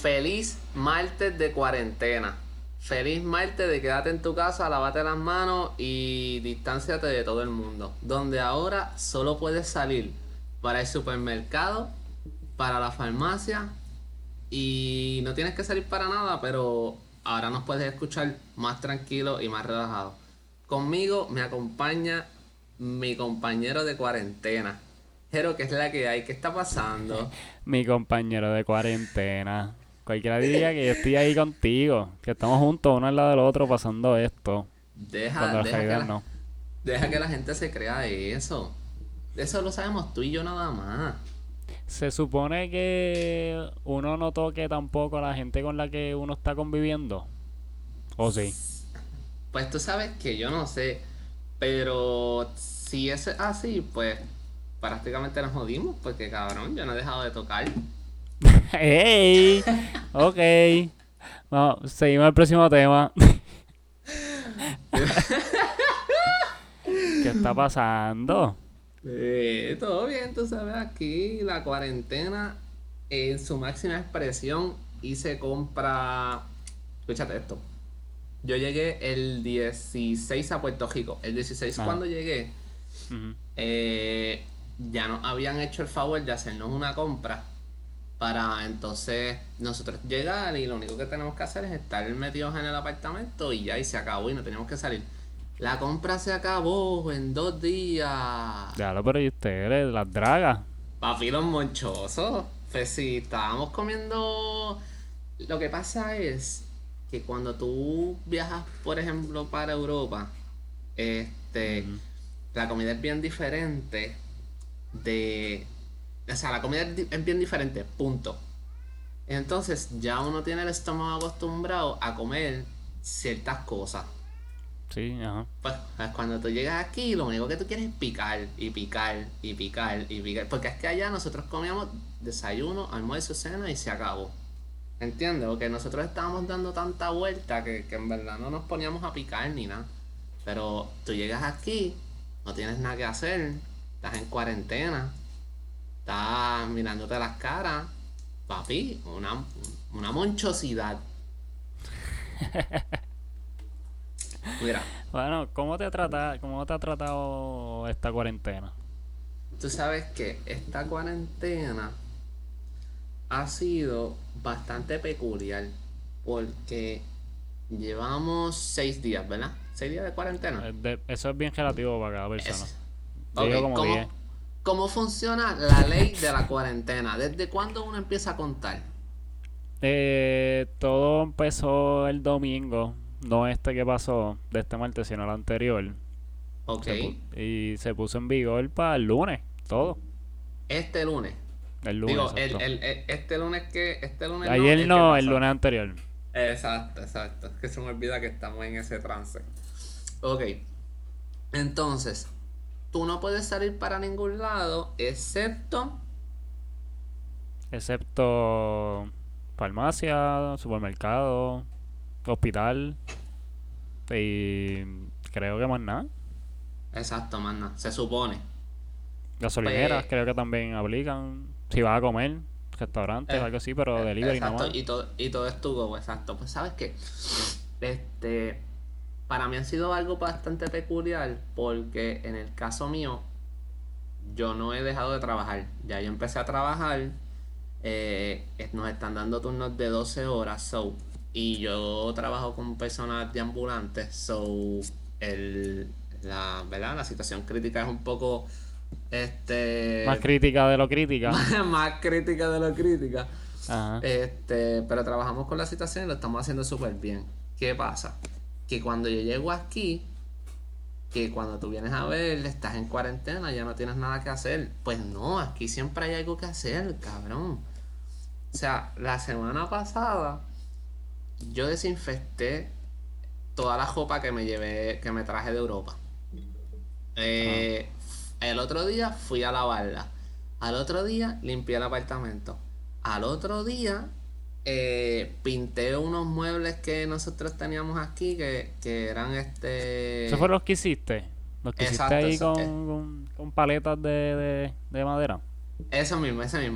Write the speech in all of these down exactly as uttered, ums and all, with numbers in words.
Feliz martes de cuarentena. Feliz martes de quédate en tu casa, lávate las manos y distánciate de todo el mundo. Donde ahora solo puedes salir para el supermercado, para la farmacia y no tienes que salir para nada, pero ahora nos puedes escuchar más tranquilo y más relajado. Conmigo me acompaña mi compañero de cuarentena. Jero, ¿qué es la que hay? ¿Qué está pasando? Mi compañero de cuarentena. Cualquiera diría que yo estoy ahí contigo, que estamos juntos uno al lado del otro pasando esto, Deja, cuando en deja que realidad la, no. deja que la gente se crea eso. Eso lo sabemos tú y yo nada más. Se supone que uno no toque tampoco a la gente con la que uno está conviviendo. ¿O sí? Pues tú sabes que yo no sé, pero si es así, pues prácticamente nos jodimos, porque cabrón, yo no he dejado de tocar. ¡Ey! Ok. Vamos, seguimos el próximo tema. ¿Qué está pasando? Eh, todo bien, tú sabes, aquí la cuarentena en su máxima expresión y se compra. Escúchate esto. Yo llegué el dieciséis a Puerto Rico. El dieciséis Ajá. cuando llegué, Ujú. eh, ya nos habían hecho el favor de hacernos una compra para entonces nosotros llegar y lo único que tenemos que hacer es estar metidos en el apartamento y ya y se acabó y no teníamos que salir. La compra se acabó en dos días. Ya lo, pero ¿y ustedes? Las dragas. Papi, los monchosos. Pues sí, estábamos comiendo. Lo que pasa es que cuando tú viajas, por ejemplo, para Europa, este, Ujú. la comida es bien diferente de. O sea, la comida es di- es bien diferente, punto. Entonces ya uno tiene el estómago acostumbrado a comer ciertas cosas. Sí, ajá. Pues, pues cuando tú llegas aquí, lo único que tú quieres es picar y picar y picar y picar. Porque es que allá nosotros comíamos desayuno, almuerzo, cena y se acabó. ¿Entiendes? Porque nosotros estábamos dando tanta vuelta que, que en verdad no nos poníamos a picar ni nada. Pero tú llegas aquí, no tienes nada que hacer, estás en cuarentena, estás mirándote las caras. Papi, una, una monchosidad. Mira, Bueno, ¿cómo te trata, cómo te ha tratado esta cuarentena? tú sabes que esta cuarentena ha sido bastante peculiar porque llevamos seis días, ¿verdad? Seis días de cuarentena. Eh, de- eso es bien relativo para cada persona. Es, Yo ok, digo como diez. ¿cómo, ¿cómo funciona la ley de la cuarentena? ¿Desde cuándo uno empieza a contar? Eh, todo empezó el domingo, no este que pasó de este martes, sino el anterior. Ok, Se pu- y se puso en vigor para el lunes, todo. este lunes. El lunes, Digo, el, exacto. el, el- este lunes que, este lunes no, Ayer el que no, el pasó. lunes anterior. Exacto, exacto. Es que se me olvida que estamos en ese trance. Ok, entonces, tú no puedes salir para ningún lado excepto. Excepto farmacia, supermercado, hospital y creo que más nada. Exacto, manda. Se supone. Gasolineras Pues, creo que también aplican. Si vas a comer, restaurantes, eh, algo así, pero eh, delivery nada exacto. más. Y todo, y todo es tu go, exacto. Pues sabes que, este, para mí ha sido algo bastante peculiar porque en el caso mío, yo no he dejado de trabajar. Ya yo empecé a trabajar. eh, nos están dando turnos de doce horas, so. Y yo trabajo con personas de ambulantes, so. El, la, ¿verdad? La situación crítica es un poco Más este crítica de lo crítica. más crítica de lo crítica. Ajá. Este, pero trabajamos con la situación y lo estamos haciendo súper bien. ¿Qué pasa? Que cuando yo llego aquí, que cuando tú vienes a ver, estás en cuarentena, ya no tienes nada que hacer. Pues no, aquí siempre hay algo que hacer, cabrón. O sea, la semana pasada yo desinfecté toda la ropa que me llevé, que me traje de Europa. Ajá. Eh, el otro día fui a lavarla. Al otro día limpié el apartamento. Al otro día eh, pinté unos muebles que nosotros teníamos aquí que, que eran ¿Esos este. fueron los que hiciste? Los que hiciste Exacto, ahí eso, con, eh, con, con paletas de, de, de madera. eso mismo, ese mismo.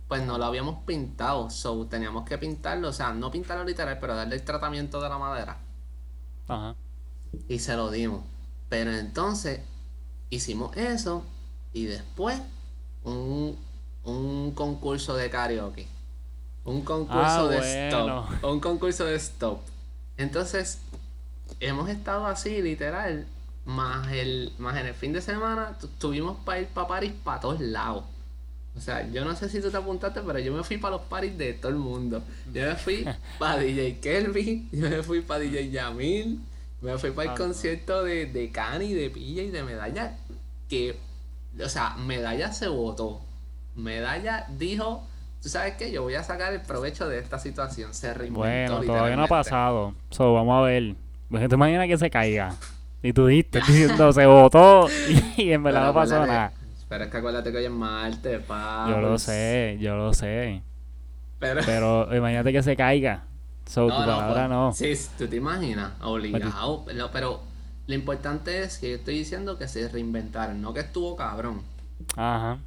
pues no lo habíamos pintado, so teníamos que pintarlo, o sea, no pintarlo literal, pero darle el tratamiento de la madera. Ajá. Y se lo dimos. Pero entonces hicimos eso y después un, un concurso de karaoke. Un Ah, concurso de stop. bueno. Un concurso de stop. Entonces, hemos estado así, literal. Más el, más en el fin de semana tu- tuvimos para ir para París para todos lados. O sea, yo no sé si tú te apuntaste, pero yo me fui para los paris de todo el mundo. Yo me fui para D J Kelvin, yo me fui para D J Yamil, me fui para el Ah, no. concierto de, de Cani, de Pilla y de Medalla. Que, o sea, Medalla se votó. Medalla dijo, tú sabes qué, yo voy a sacar el provecho de esta situación. Se reinventó Bueno, todavía no ha literalmente. pasado. So, vamos a ver. Pues, ¿te imaginas que se caiga? Y tú dijiste, diciendo, se votó y, y en verdad Pero no pasó acuérdate, nada. pero es que acuérdate que hoy es martes, Yo lo Pauls. sé, yo lo sé. Pero Pero imagínate que se caiga. So, tu no, no, pues, palabra no. sí, tú te imaginas, Pues, di- obligado, pero, pero lo importante es que yo estoy diciendo que se reinventaron, no que estuvo cabrón, ajá.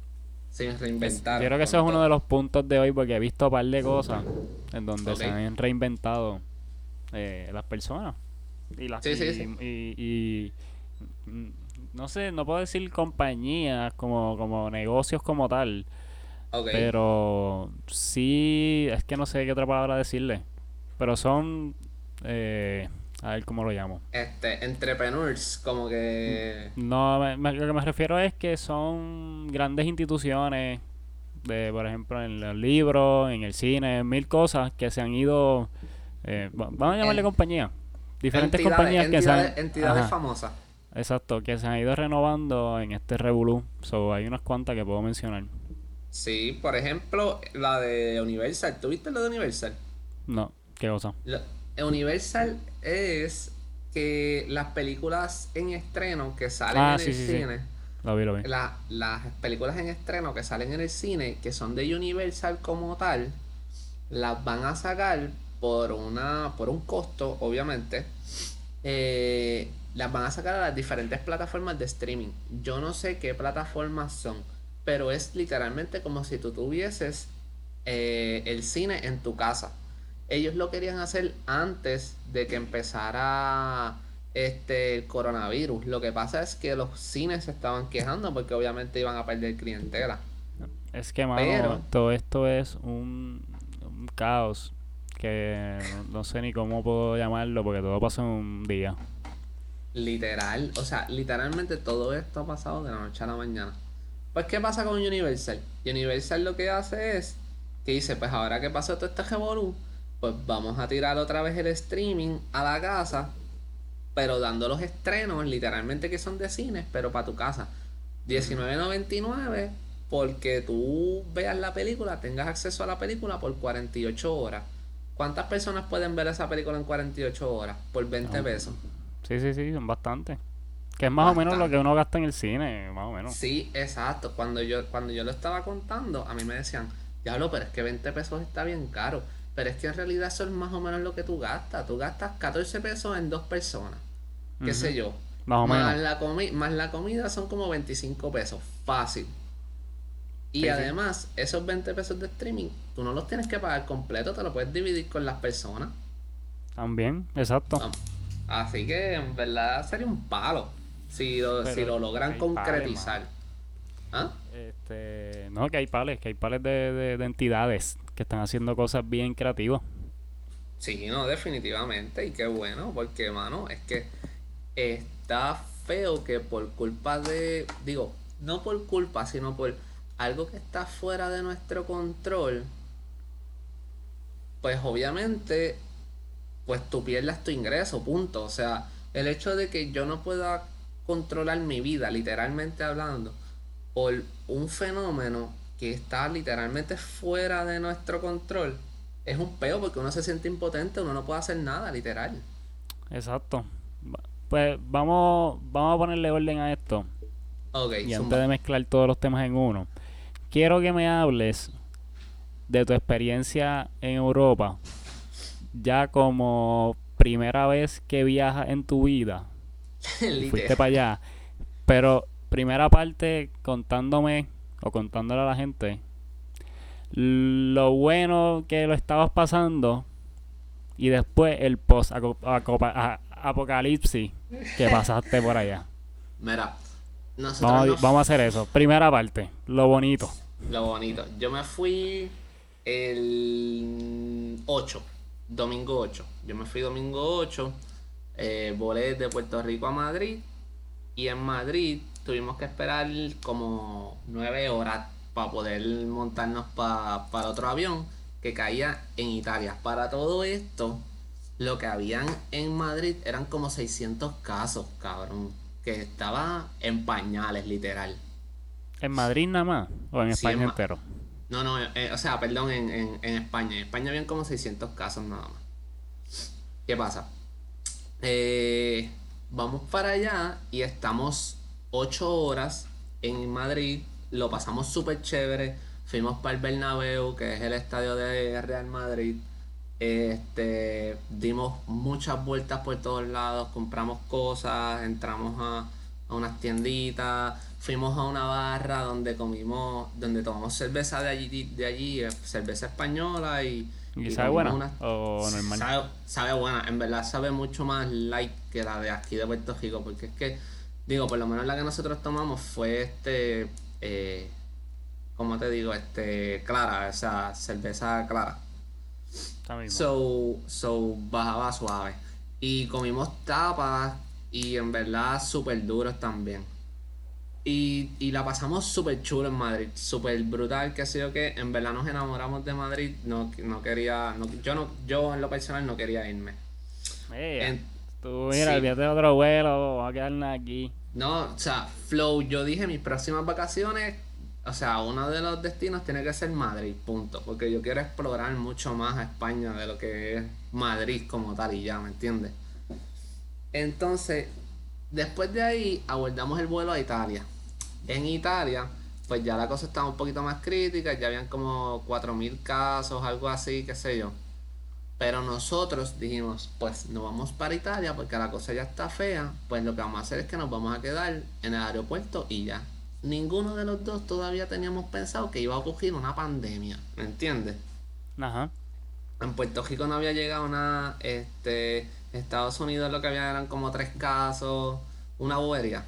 se Es- yo reinventaron creo que eso con es uno todo. de los puntos de hoy porque he visto un par de cosas en donde Ok, se han reinventado eh, las personas. Y, las, sí, sí, y, sí, y, y, mm, no sé, no puedo decir compañías como, como negocios como tal, ok. pero sí, es que no sé qué otra palabra decirle, pero son, eh, a ver cómo lo llamo. Este, entrepreneurs, como que, No, me- me- lo que me refiero es que son grandes instituciones, de, por ejemplo, en los libros, en el cine, mil cosas que se han ido, eh, va- vamos a llamarle en, compañía, diferentes entidades, compañías que se han, entidades, entidades ajá, famosas. exacto, que se han ido renovando en este revolú. So, hay unas cuantas que puedo mencionar. Sí, por ejemplo, la de Universal, ¿tú viste lo de Universal? No, qué cosa. Lo- Universal es que las películas en estreno que salen Ah, en sí, el sí, sí. cine, Lo vi, lo vi. la- las películas en estreno que salen en el cine, que son de Universal como tal, las van a sacar por una, por un costo, obviamente. eh, las van a sacar a las diferentes plataformas de streaming. Yo no sé qué plataformas son, pero es literalmente como si tú tuvieses eh, el cine en tu casa. Ellos lo querían hacer antes de que empezara este el coronavirus. Lo que pasa es que los cines se estaban quejando porque obviamente iban a perder clientela. Es que, Pero mano, todo esto es un, un caos que no, no sé ni cómo puedo llamarlo porque todo pasa en un día. literal, o sea, literalmente todo esto ha pasado de la noche a la mañana. Pues, ¿qué pasa con Universal? Universal lo que hace es que dice, pues ahora que pasó todo este revolú, pues vamos a tirar otra vez el streaming a la casa, pero dando los estrenos, literalmente que son de cines, pero para tu casa. Ujú. diecinueve noventa y nueve porque tú veas la película, tengas acceso a la película por cuarenta y ocho horas. ¿Cuántas personas pueden ver esa película en cuarenta y ocho horas? Por veinte No, pesos. sí, sí, sí, son bastantes. Que es más o menos lo que Bastante. uno gasta en el cine, más o menos. Sí, exacto. Cuando yo, cuando yo lo estaba contando, a mí me decían, diablo, pero es que veinte pesos está bien caro. Pero es que en realidad eso es más o menos lo que tú gastas. Tú gastas catorce pesos en dos personas. Qué sé Ujú. yo. Más o menos. Más la, comi más la comida son como veinticinco pesos. Fácil. Y Sí, sí. además, esos veinte pesos de streaming, tú no los tienes que pagar completo, te lo puedes dividir con las personas. También, exacto. Am- Así que en verdad sería un palo si lo, si Pero lo logran hay pales, mano. concretizar. ¿Ah? Este, no, que hay pales, que hay pales de, de, de entidades que están haciendo cosas bien creativas. Sí, no, definitivamente. Y qué bueno, porque, mano, es que está feo que por culpa de, digo, no por culpa, sino por algo que está fuera de nuestro control, pues obviamente, pues tú pierdas tu ingreso, punto. O sea, el hecho de que yo no pueda controlar mi vida, literalmente hablando, por un fenómeno que está literalmente fuera de nuestro control, es un peo porque uno se siente impotente, uno no puede hacer nada, literal. Exacto. Va- Pues vamos, vamos a ponerle orden a esto. Ok, Y antes zumba. de mezclar todos los temas en uno, quiero que me hables de tu experiencia en Europa, ya como primera vez que viajas en tu vida y Literal. fuiste para allá. Pero primera parte contándome o contándole a la gente lo bueno que lo estabas pasando y después el post-apocalipsis que pasaste por allá. Mira, nosotros Vamos, a- nos... vamos a hacer eso. Primera parte, lo bonito. Lo bonito. Yo me fui el ocho, domingo ocho. Yo me fui domingo ocho, eh, volé de Puerto Rico a Madrid y en Madrid tuvimos que esperar como nueve horas para poder montarnos pa- para otro avión que caía en Italia. Para todo esto, lo que habían en Madrid eran como seiscientos casos, cabrón, que estaba en pañales, literal. ¿En Madrid nada más? ¿O en Sí, en España Ma- entero? no, no, eh, o sea, perdón, en, en, en España. En España habían como seiscientos casos nada más. ¿Qué pasa? Eh, vamos para allá y estamos ocho horas en Madrid. Lo pasamos súper chévere. Fuimos para el Bernabéu, que es el estadio de Real Madrid. Este, dimos muchas vueltas por todos lados, compramos cosas, entramos a, a unas tienditas, fuimos a una barra donde comimos, donde tomamos cerveza de allí, de allí, eh, cerveza española y, ¿Y y sabe comimos buena? unas... ¿O normal? Sabe, sabe buena, en verdad sabe mucho más light que la de aquí de Puerto Rico, porque es que, digo, por lo menos la que nosotros tomamos fue este, eh, ¿cómo te digo? Este, clara, o sea, cerveza clara. Está mismo. So, so bajaba suave. Y comimos tapas y en verdad súper duros también. Y, y la pasamos súper chulo en Madrid, súper brutal, que ha sido que en verdad nos enamoramos de Madrid. No, no quería, no- yo no, yo en lo personal no quería irme. Ella. En- Tú, mira, sí, olvídate de otro vuelo, vamos a quedarnos aquí. no, o sea, Flow, yo dije mis próximas vacaciones, o sea, uno de los destinos tiene que ser Madrid, punto. Porque yo quiero explorar mucho más a España de lo que es Madrid como tal y ya, ¿me entiendes? Entonces, después de ahí, abordamos el vuelo a Italia. En Italia, pues ya la cosa estaba un poquito más crítica, ya habían como cuatro mil casos, algo así, qué sé yo. Pero nosotros dijimos, pues no vamos para Italia porque la cosa ya está fea, pues lo que vamos a hacer es que nos vamos a quedar en el aeropuerto y ya. Ninguno de los dos todavía teníamos pensado que iba a ocurrir una pandemia, ¿me entiendes? Ajá. En Puerto Rico no había llegado nada, este, Estados Unidos lo que había eran como tres casos, una bobería.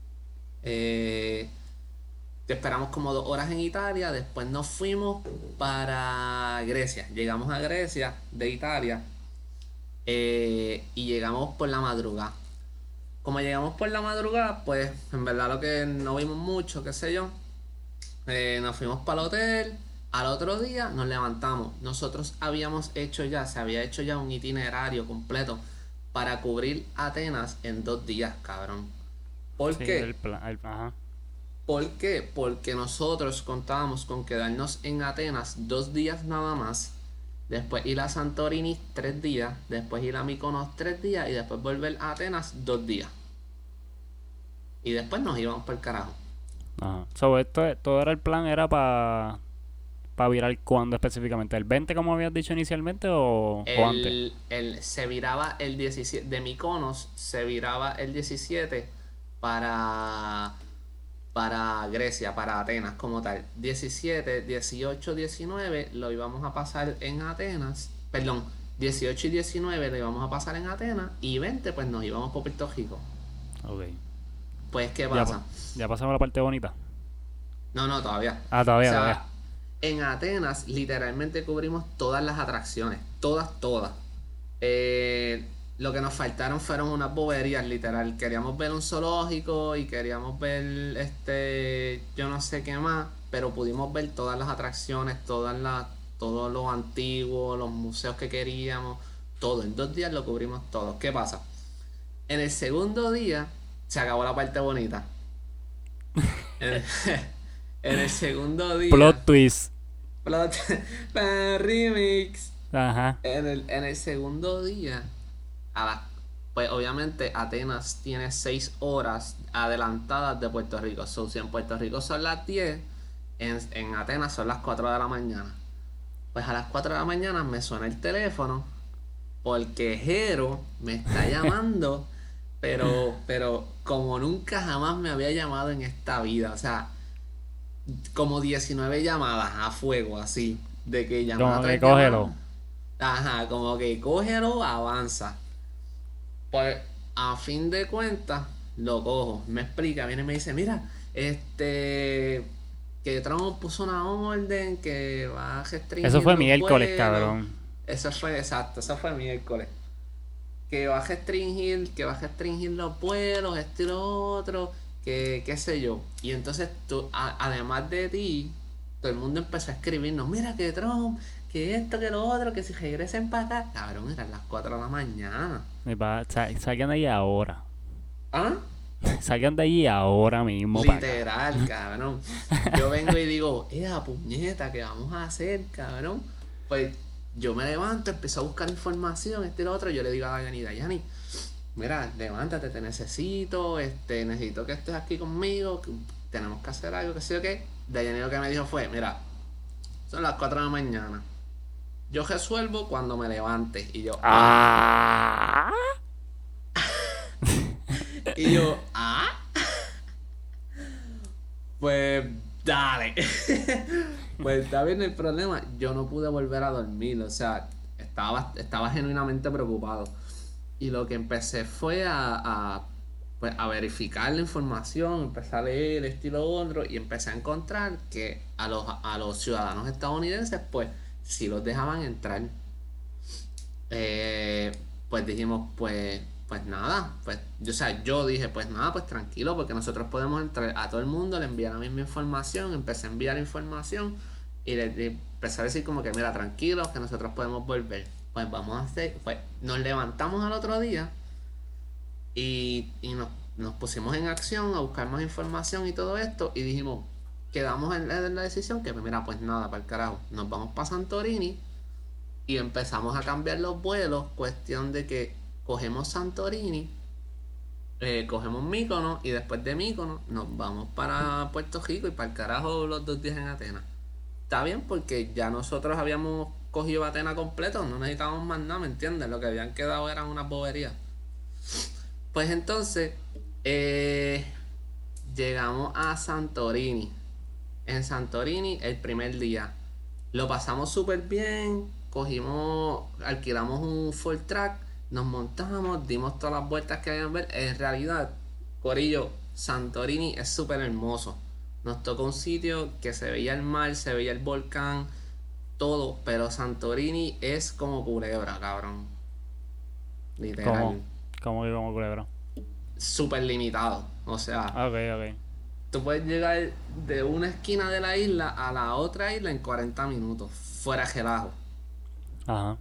Eh, Esperamos como dos horas en Italia, después nos fuimos para Grecia. Llegamos a Grecia de Italia eh, y llegamos por la madrugada. Como llegamos por la madrugada, pues en verdad lo que no vimos mucho, qué sé yo. Eh, nos fuimos para el hotel. Al otro día nos levantamos. Nosotros habíamos hecho ya, se había hecho ya un itinerario completo para cubrir Atenas en dos días, cabrón. ¿Por Sí, qué? el plan. El, ajá. ¿Por qué? Porque nosotros contábamos con quedarnos en Atenas dos días nada más, después ir a Santorini tres días, después ir a Mykonos tres días y después volver a Atenas dos días. Y después nos íbamos por el carajo. Ajá. So, esto, todo era el plan, era para para virar cuándo específicamente. ¿El veinte como habías dicho inicialmente o, o antes? El, el, se viraba el diecisiete, de Mykonos se viraba el diecisiete para, para Grecia, para Atenas como tal. Diecisiete, dieciocho, diecinueve lo íbamos a pasar en Atenas. Perdón, dieciocho y diecinueve lo íbamos a pasar en Atenas y veinte pues nos íbamos por Puerto Rico. Ok. Pues, ¿qué Ya, pa- pasa? ya pasamos la parte bonita. No, no, todavía. Ah, O todavía, todavía. sea, en Atenas literalmente cubrimos todas las atracciones. Todas, todas. Eh, lo que nos faltaron fueron unas boberías, literal. Queríamos ver un zoológico y queríamos ver este, yo no sé qué más, pero pudimos ver todas las atracciones, todas las, todo lo antiguo, los museos que queríamos, todo. En dos días lo cubrimos todo. ¿Qué pasa? En el segundo día se acabó la parte bonita. En el, en el segundo día, Plot twist. plot, remix. Ajá. En el, en el segundo día, a la- pues obviamente Atenas tiene seis horas adelantadas de Puerto Rico. So, si en Puerto Rico son las diez, en, en Atenas son las cuatro de la mañana. Pues a las cuatro de la mañana me suena el teléfono porque Jero me está llamando, pero, pero como nunca jamás me había llamado en esta vida. O sea, como diecinueve llamadas a fuego, así. De que llaman a Como que tres cógelo. llamadas. Ajá, como que cógelo, avanza. Pues a fin de cuentas, lo cojo. Me explica, viene y me dice, mira, este, que Trump puso una orden que va a Eso restringir fue los miércoles, vuelos. cabrón. Eso fue exacto, eso fue miércoles. Que va a restringir, que va a restringir los vuelos, esto y lo otro, que qué sé yo. Y entonces tú, a- además de ti, todo el mundo empezó a escribirnos, mira que Trump, que esto, que lo otro, que si regresen para acá. Cabrón, eran las cuatro de la mañana. Me va- sa- Salgan de ahí ahora. ¿Ah? Salgan de ahí ahora mismo para acá. Literal, cabrón. Yo vengo y digo, ¡ea puñeta! ¿Qué vamos a hacer, cabrón? Pues yo me levanto, empiezo a buscar información, este y lo otro. Yo le digo a Dayani, Dayani, mira, levántate, te necesito, este, necesito que estés aquí conmigo, que tenemos que hacer algo, que sé yo qué. Dayani lo que me dijo fue, mira, son las cuatro de la mañana. Yo resuelvo cuando me levante. Y yo, ah. Ah. Y yo, ah. Pues dale. Pues está bien el problema. Yo no pude volver a dormir. O sea, estaba, estaba genuinamente preocupado. Y lo que empecé fue a, a, pues, a verificar la información, empecé a leer esto y lo otro, y empecé a encontrar que a los, a los ciudadanos estadounidenses, pues, sí los dejaban entrar. Eh, pues dijimos, pues, pues nada, pues, yo, o sea, yo dije, pues nada, pues tranquilo, porque nosotros podemos entrar a todo el mundo, le enviar la misma información, empecé a enviar información y le, le empecé a decir como que, mira, tranquilos, que nosotros podemos volver. Pues vamos a hacer, pues nos levantamos al otro día y, y nos, nos pusimos en acción a buscar más información y todo esto y dijimos, quedamos en la, en la decisión que, mira, pues nada, para el carajo, nos vamos para Santorini y empezamos a cambiar los vuelos, cuestión de que cogemos Santorini, eh, cogemos Míconos y después de Míconos nos vamos para Puerto Rico y para el carajo los dos días en Atenas. Está bien porque ya nosotros habíamos cogido Atenas completo, no necesitábamos más nada, ¿me entiendes? Lo que habían quedado eran unas boberías. Pues entonces, eh, llegamos a Santorini. En Santorini el primer día. Lo pasamos súper bien. Cogimos, alquilamos un full track. Nos montamos, dimos todas las vueltas que habían ver. En realidad, Corillo, Santorini es súper hermoso. Nos tocó un sitio que se veía el mar, se veía el volcán, todo. Pero Santorini es como Culebra, cabrón. Literal. ¿Cómo? ¿Cómo que como culebra? Súper limitado. O sea, Ok, ok. tú puedes llegar de una esquina de la isla a la otra isla en cuarenta minutos, fuera relajo. Ajá.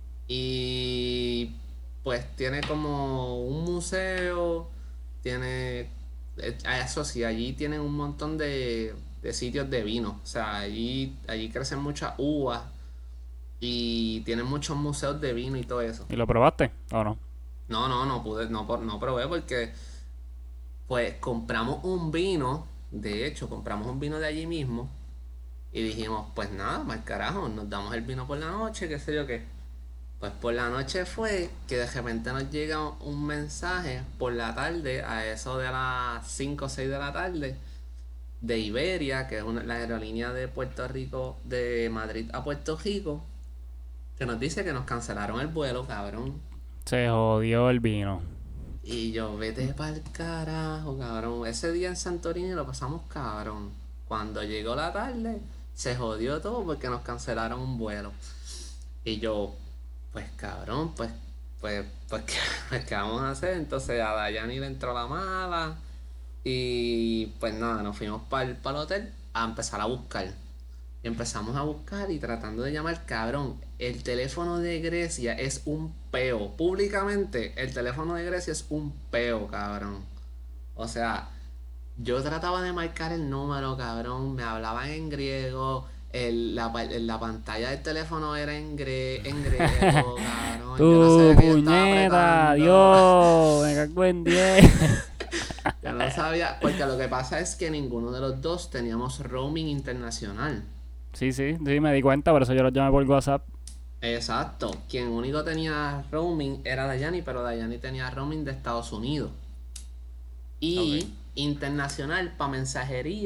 Y pues tiene como un museo, tiene, eh, eso sí, allí tienen un montón de, de sitios de vino. O sea, allí, allí crecen muchas uvas y tienen muchos museos de vino y todo eso. ¿Y lo probaste o no? No, no, no pude, no, por- no probé porque pues compramos un vino, de hecho, compramos un vino de allí mismo y dijimos, pues nada, mal carajo, nos damos el vino por la noche, qué sé yo qué. Pues por la noche fue que de repente nos llega un mensaje por la tarde, a eso de las cinco o seis de la tarde, de Iberia, que es una, la aerolínea de Puerto Rico, de Madrid a Puerto Rico, que nos dice que nos cancelaron el vuelo, cabrón. Se jodió el vino. Y yo, vete pa'l carajo, cabrón. Ese día en Santorini lo pasamos cabrón. Cuando llegó la tarde, se jodió todo porque nos cancelaron un vuelo. Y yo, pues cabrón, pues, pues, pues, ¿qué, pues, ¿qué vamos a hacer? Entonces a Dayani le entró la mala. Y pues nada, nos fuimos para el hotel a empezar a buscar. Y empezamos a buscar y tratando de llamar, cabrón, el teléfono de Grecia es un peo. Públicamente, el teléfono de Grecia es un peo, cabrón. O sea, yo trataba de marcar el número, cabrón, me hablaban en griego, el- la, pa- la pantalla del teléfono era en, gre- en griego, cabrón. Yo no Tu sabía que yo estaba puñeta, apretando. Dios, me cago en diez. Yo no sabía, porque lo que pasa es que ninguno de los dos teníamos roaming internacional. Sí, sí, sí, me di cuenta, por eso yo los llamé por WhatsApp. Exacto, quien único tenía roaming era Dayani, pero Dayani tenía roaming de Estados Unidos. Y Ok. internacional para mensajería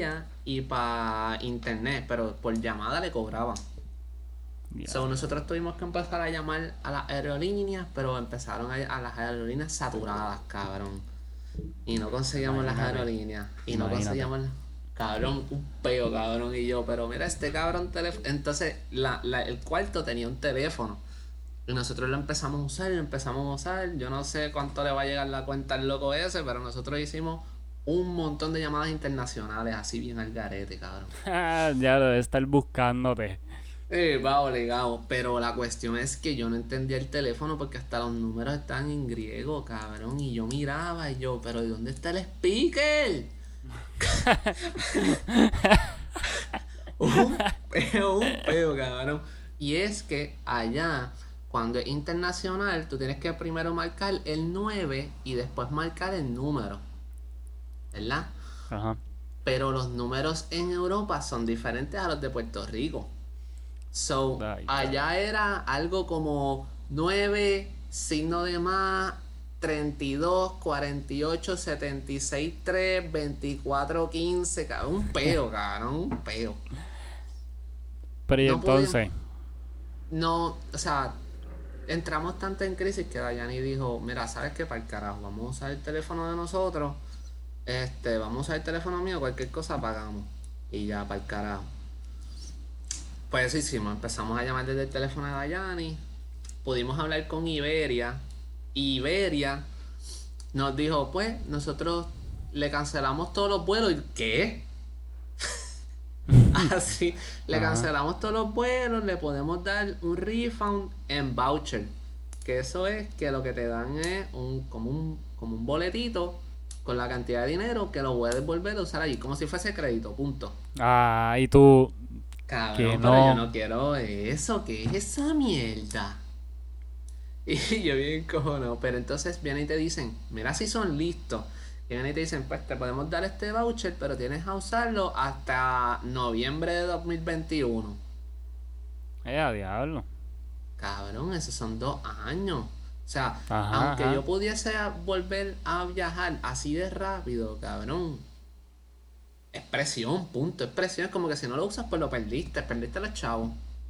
y para internet, pero por llamada le cobraban. Ya. So, nosotros tuvimos que empezar a llamar a las aerolíneas, pero empezaron a, a las aerolíneas saturadas, cabrón. Y no conseguíamos las Imagínate. aerolíneas. Y no Imagínate. conseguíamos las... Cabrón, un peo, cabrón. Y yo, pero mira, este cabrón teléfono. Entonces, la, la, el cuarto tenía un teléfono. Y nosotros lo empezamos a usar, lo empezamos a usar. Yo no sé cuánto le va a llegar la cuenta al loco ese, pero nosotros hicimos un montón de llamadas internacionales, así bien al garete, cabrón. Ya lo debe estar buscándote. Eh, va obligado, pero la cuestión es que yo no entendía el teléfono porque hasta los números estaban en griego, cabrón. Y yo miraba y yo, pero ¿de dónde está el speaker? Un peo, un peo, cabrón. Y es que allá, cuando es internacional, tú tienes que primero marcar el nueve y después marcar el número, ¿verdad? Ajá. Pero los números en Europa son diferentes a los de Puerto Rico. So, Ay, allá era algo como nueve, signo de más, treinta y dos, cuarenta y ocho, setenta y seis, tres, veinticuatro, quince, cabrón, un peo, cabrón, un peo. Pero y No podíamos, entonces, no, o sea, entramos tanto en crisis que Dayani dijo, mira, ¿sabes qué? Para el carajo, vamos a usar el teléfono de nosotros, este, vamos a usar el teléfono mío, cualquier cosa pagamos. Y ya, para el carajo. Pues eso hicimos, empezamos a llamar desde el teléfono de Dayani, pudimos hablar con Iberia, y Iberia nos dijo, pues, nosotros le cancelamos todos los vuelos. ¿Y qué? Así, le Ajá. cancelamos todos los vuelos, le podemos dar un refund en voucher. Que eso es que lo que te dan es un como un como un boletito con la cantidad de dinero que lo puedes volver a usar allí, como si fuese crédito, punto. ah, y tú, Cabrón, que pero yo no. no quiero eso, ¿qué es esa mierda? Y yo bien cojono, pero entonces vienen y te dicen, mira si son listos. Y vienen y te dicen, pues te podemos dar este voucher, pero tienes que usarlo hasta noviembre de dos mil veintiuno. Eh, a diablo. Cabrón, esos son dos años. O sea, Ajá, aunque ajá. yo pudiese a- volver a viajar así de rápido, cabrón. Es presión, punto. Es presión. Es como que si no lo usas, pues lo perdiste. Perdiste los chavos.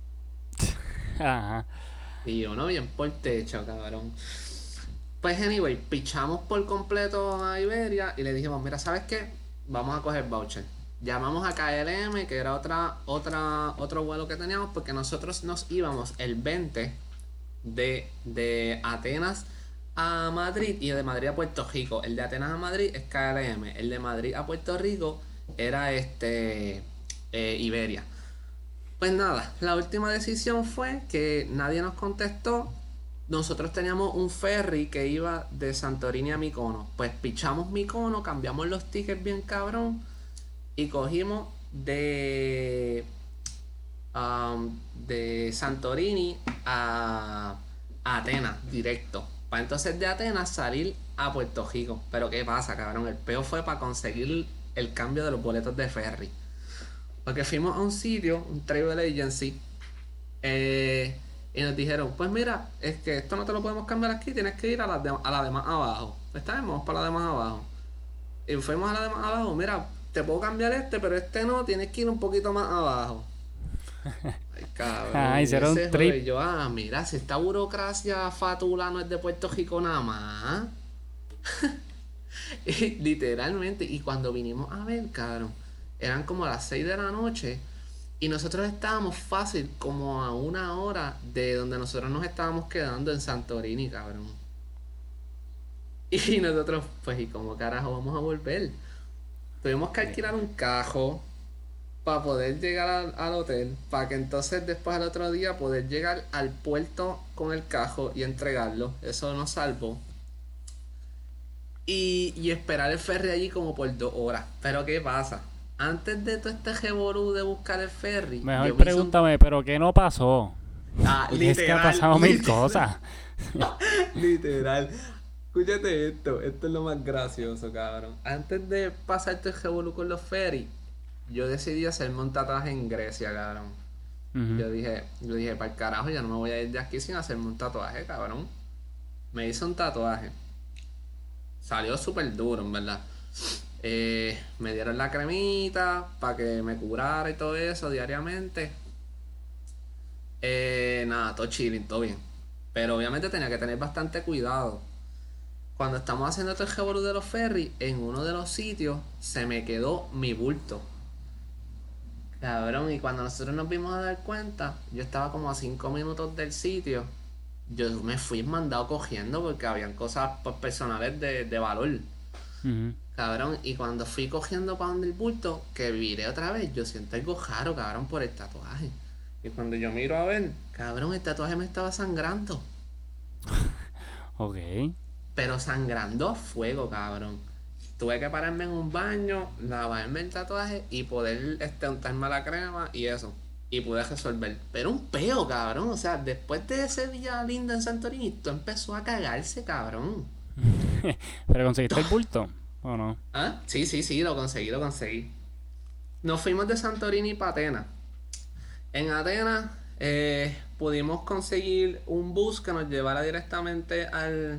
Ajá. Y uno bien por techo, cabrón. Pues anyway, pichamos por completo a Iberia y le dijimos, mira, ¿sabes qué? Vamos a coger voucher. Llamamos a K L M, que era otra, otra, otro vuelo que teníamos, porque nosotros nos íbamos el veinte de, de Atenas a Madrid y de Madrid a Puerto Rico. El de Atenas a Madrid es K L M. El de Madrid a Puerto Rico era este eh, Iberia. Pues nada, la última decisión fue que nadie nos contestó. Nosotros teníamos un ferry que iba de Santorini a Mykonos. Pues pichamos Mykonos, cambiamos los tickets bien cabrón y cogimos de um, de Santorini a, a Atenas directo. Para entonces de Atenas salir a Puerto Rico. Pero ¿qué pasa, cabrón? El peo fue para conseguir el cambio de los boletos de ferry. Porque fuimos a un sitio, un travel agency, eh, y nos dijeron, pues mira, es que esto no te lo podemos cambiar aquí, tienes que ir a la de, a la de más abajo. Está bien, vamos para la de más abajo. Y fuimos a la de más abajo, mira, te puedo cambiar este, pero este no, tienes que ir un poquito más abajo. Ay, cabrón, Ah, hicieron ese trip. juego, y yo, ah, mira, si esta burocracia fatula no es de Puerto Rico nada más. Y literalmente, y cuando vinimos a ver, cabrón, eran como a las seis de la noche y nosotros estábamos fácil como a una hora de donde nosotros nos estábamos quedando en Santorini, cabrón. Y nosotros, pues, ¿y cómo carajo vamos a volver? Tuvimos que alquilar un cajo para poder llegar al, al hotel, para que entonces después al otro día poder llegar al puerto con el cajo y entregarlo. Eso nos salvó. Y, y esperar el ferry allí como por dos horas. Pero ¿qué pasa? Antes de todo este revolú de buscar el ferry, Mejor yo me hice un... pregúntame, ¿pero qué no pasó? Ah, Porque es que ha literal, pasado mil literal, cosas. literal. Escúchate esto, esto es lo más gracioso, cabrón. Antes de pasar todo el revolú con los ferries, yo decidí hacerme un tatuaje en Grecia, cabrón. Ujú. Yo dije, yo dije, para el carajo, ya no me voy a ir de aquí sin hacerme un tatuaje, cabrón. Me hice un tatuaje. Salió súper duro, en verdad. Eh, me dieron la cremita para que me curara y todo eso diariamente. Eh, nada, todo chilling, todo bien. Pero obviamente tenía que tener bastante cuidado. Cuando estamos haciendo este revolú de los ferries, en uno de los sitios se me quedó mi bulto. Cabrón, y cuando nosotros nos vimos a dar cuenta, yo estaba como a cinco minutos del sitio. Yo me fui mandado cogiendo porque habían cosas pues, personales de, de valor. Ujú. Cabrón, y cuando fui cogiendo para donde el bulto, que viré otra vez, yo siento algo raro, cabrón, por el tatuaje. Y cuando yo miro a ver, cabrón, el tatuaje me estaba sangrando. Ok. Pero sangrando a fuego, cabrón. Tuve que pararme en un baño, lavarme el tatuaje y poder este, untarme la crema y eso. Y pude resolver. Pero un peo, cabrón. O sea, después de ese día lindo en Santorini, todo empezó a cagarse, cabrón. ¿Pero conseguiste el bulto? ¿O no? ¿Ah? Sí, sí, sí, lo conseguí, lo conseguí. Nos fuimos de Santorini para Atenas. En Atenas eh, pudimos conseguir un bus que nos llevara directamente al,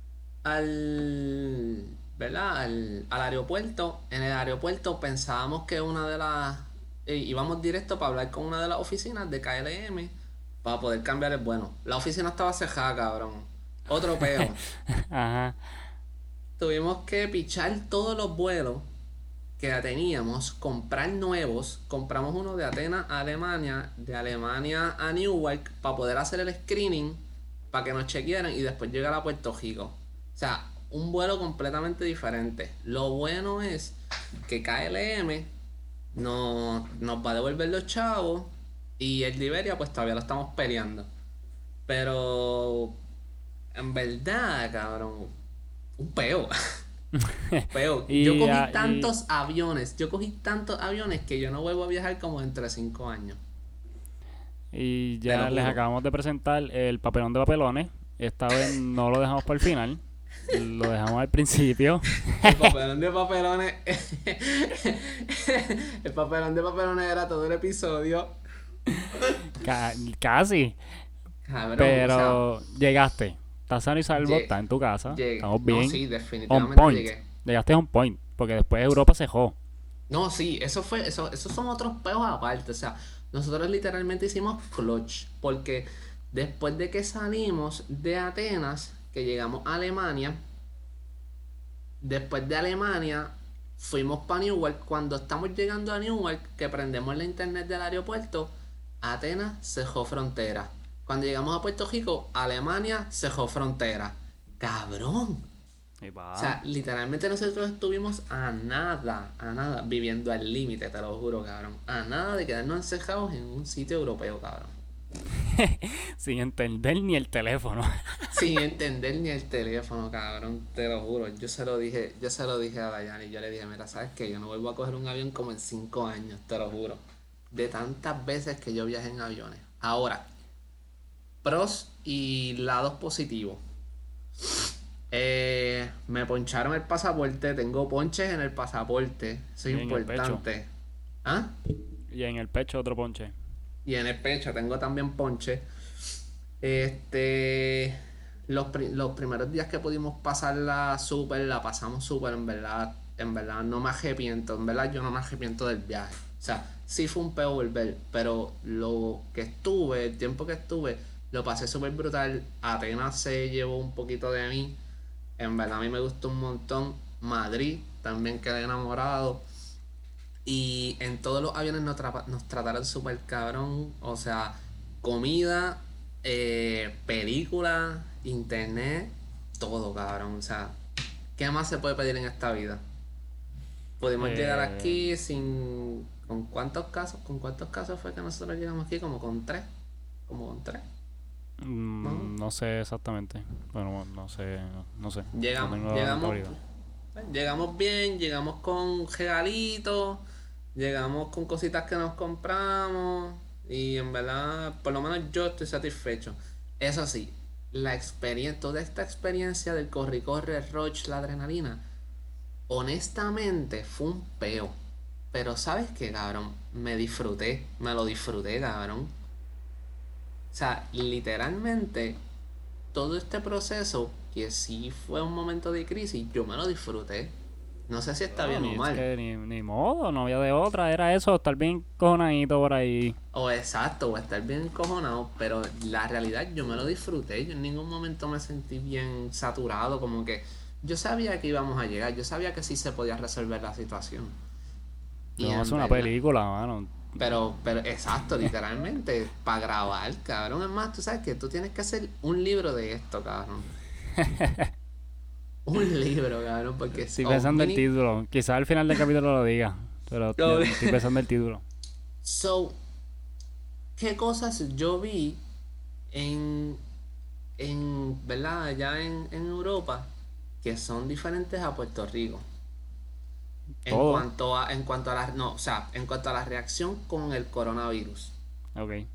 al, ¿verdad? Al, al aeropuerto. En el aeropuerto pensábamos que una de las, eh, íbamos directo para hablar con una de las oficinas de K L M para poder cambiar el bueno. La oficina estaba cerrada, cabrón. Otro peo. Ajá. Tuvimos que pichar todos los vuelos que teníamos, comprar nuevos. Compramos uno de Atenas a Alemania, de Alemania a Newark, para poder hacer el screening, para que nos chequearan y después llegar a Puerto Rico. O sea, un vuelo completamente diferente. Lo bueno es que K L M no, nos va a devolver los chavos y el Liberia pues todavía lo estamos peleando. Pero en verdad, cabrón, un peo. Peo, yo Y, cogí ah, y, tantos aviones, yo cogí tantos aviones que yo no vuelvo a viajar como dentro de cinco años. y Te lo ya les juro. acabamos de presentar el papelón de papelones. Esta vez no lo dejamos para el final. Lo dejamos al principio. El papelón de papelones. El papelón de papelones era todo el episodio. Ca- casi. Cabrón, o sea, Pero llegaste. Estás sano y salvo, llegué. estás en tu casa. Llegué. Estamos No, bien. sí, On definitivamente point. llegué. Llegaste a on point. Porque después Europa se jodió. No, sí, eso fue, eso, esos son otros peos aparte. O sea, nosotros literalmente hicimos clutch. Porque después de que salimos de Atenas, que llegamos a Alemania, después de Alemania, fuimos para Newark. Cuando estamos llegando a Newark, que prendemos la internet del aeropuerto, Atenas cerró frontera. Cuando llegamos a Puerto Rico, Alemania cerró frontera. Cabrón. Y O va. sea, literalmente nosotros estuvimos a nada, a nada, viviendo al límite, te lo juro, cabrón. A nada de quedarnos encerrados en un sitio europeo, cabrón. Sin entender ni el teléfono. Sin entender ni el teléfono, cabrón, te lo juro. Yo se lo dije, yo se lo dije a Dayani, yo le dije, mira, ¿sabes qué? Yo no vuelvo a coger un avión como en cinco años, te lo juro. De tantas veces que yo viajé en aviones. Ahora, pros y lados positivos. Eh, me poncharon el pasaporte, tengo ponches en el pasaporte, eso es Y en el pecho. importante. ¿Ah? Y en el pecho otro ponche. Y en el pecho tengo también ponche. Este, los, pri- los primeros días que pudimos pasarla súper, la pasamos súper, en verdad, en verdad no me arrepiento, en verdad yo no me arrepiento del viaje. O sea, sí fue un peo volver, pero lo que estuve, el tiempo que estuve, lo pasé súper brutal. Atenas se llevó un poquito de mí, en verdad a mí me gustó un montón. Madrid, también quedé enamorado. Y en todos los aviones nos, tra- nos trataron súper cabrón. O sea, comida, eh, película, internet, todo cabrón. O sea, ¿qué más se puede pedir en esta vida? Pudimos llegar Eh, aquí sin... ¿Con cuántos casos? ¿Con cuántos casos fue que nosotros llegamos aquí? Como con tres. Como con tres. ¿No? mm, no sé exactamente. Bueno, no sé. No, no sé. No Llegamos, tengo la llegamos, claridad. llegamos bien, llegamos con regalitos, llegamos con cositas que nos compramos y en verdad, por lo menos yo estoy satisfecho. Eso sí, la experiencia, toda esta experiencia del corre corre, Roach, la adrenalina, honestamente fue un peo. Pero ¿sabes qué, cabrón? Me disfruté, me lo disfruté, cabrón. O sea, literalmente todo este proceso, que sí fue un momento de crisis, yo me lo disfruté. No sé si está No, bien o ni, es mal. que ni, ni modo, no había de otra. Era eso, estar bien cojonadito por ahí. O exacto, o estar bien encojonado, pero la realidad yo me lo disfruté. Yo en ningún momento me sentí bien saturado, como que yo sabía que íbamos a llegar, yo sabía que sí se podía resolver la situación. Y Vamos a hacer en una verdad, película, mano. pero, pero exacto, literalmente, para grabar, cabrón. Es más, tú sabes que tú tienes que hacer un libro de esto, cabrón. Un libro, cabrón, porque es, Estoy o pensando el mini. título. Quizás al final del capítulo lo diga. Pero ya estoy pensando el título. So, ¿qué cosas yo vi en, en ¿verdad? Allá en, en Europa que son diferentes a Puerto Rico? En Todo. cuanto a, en cuanto a la, no, o sea, en cuanto a la reacción con el coronavirus. Ok.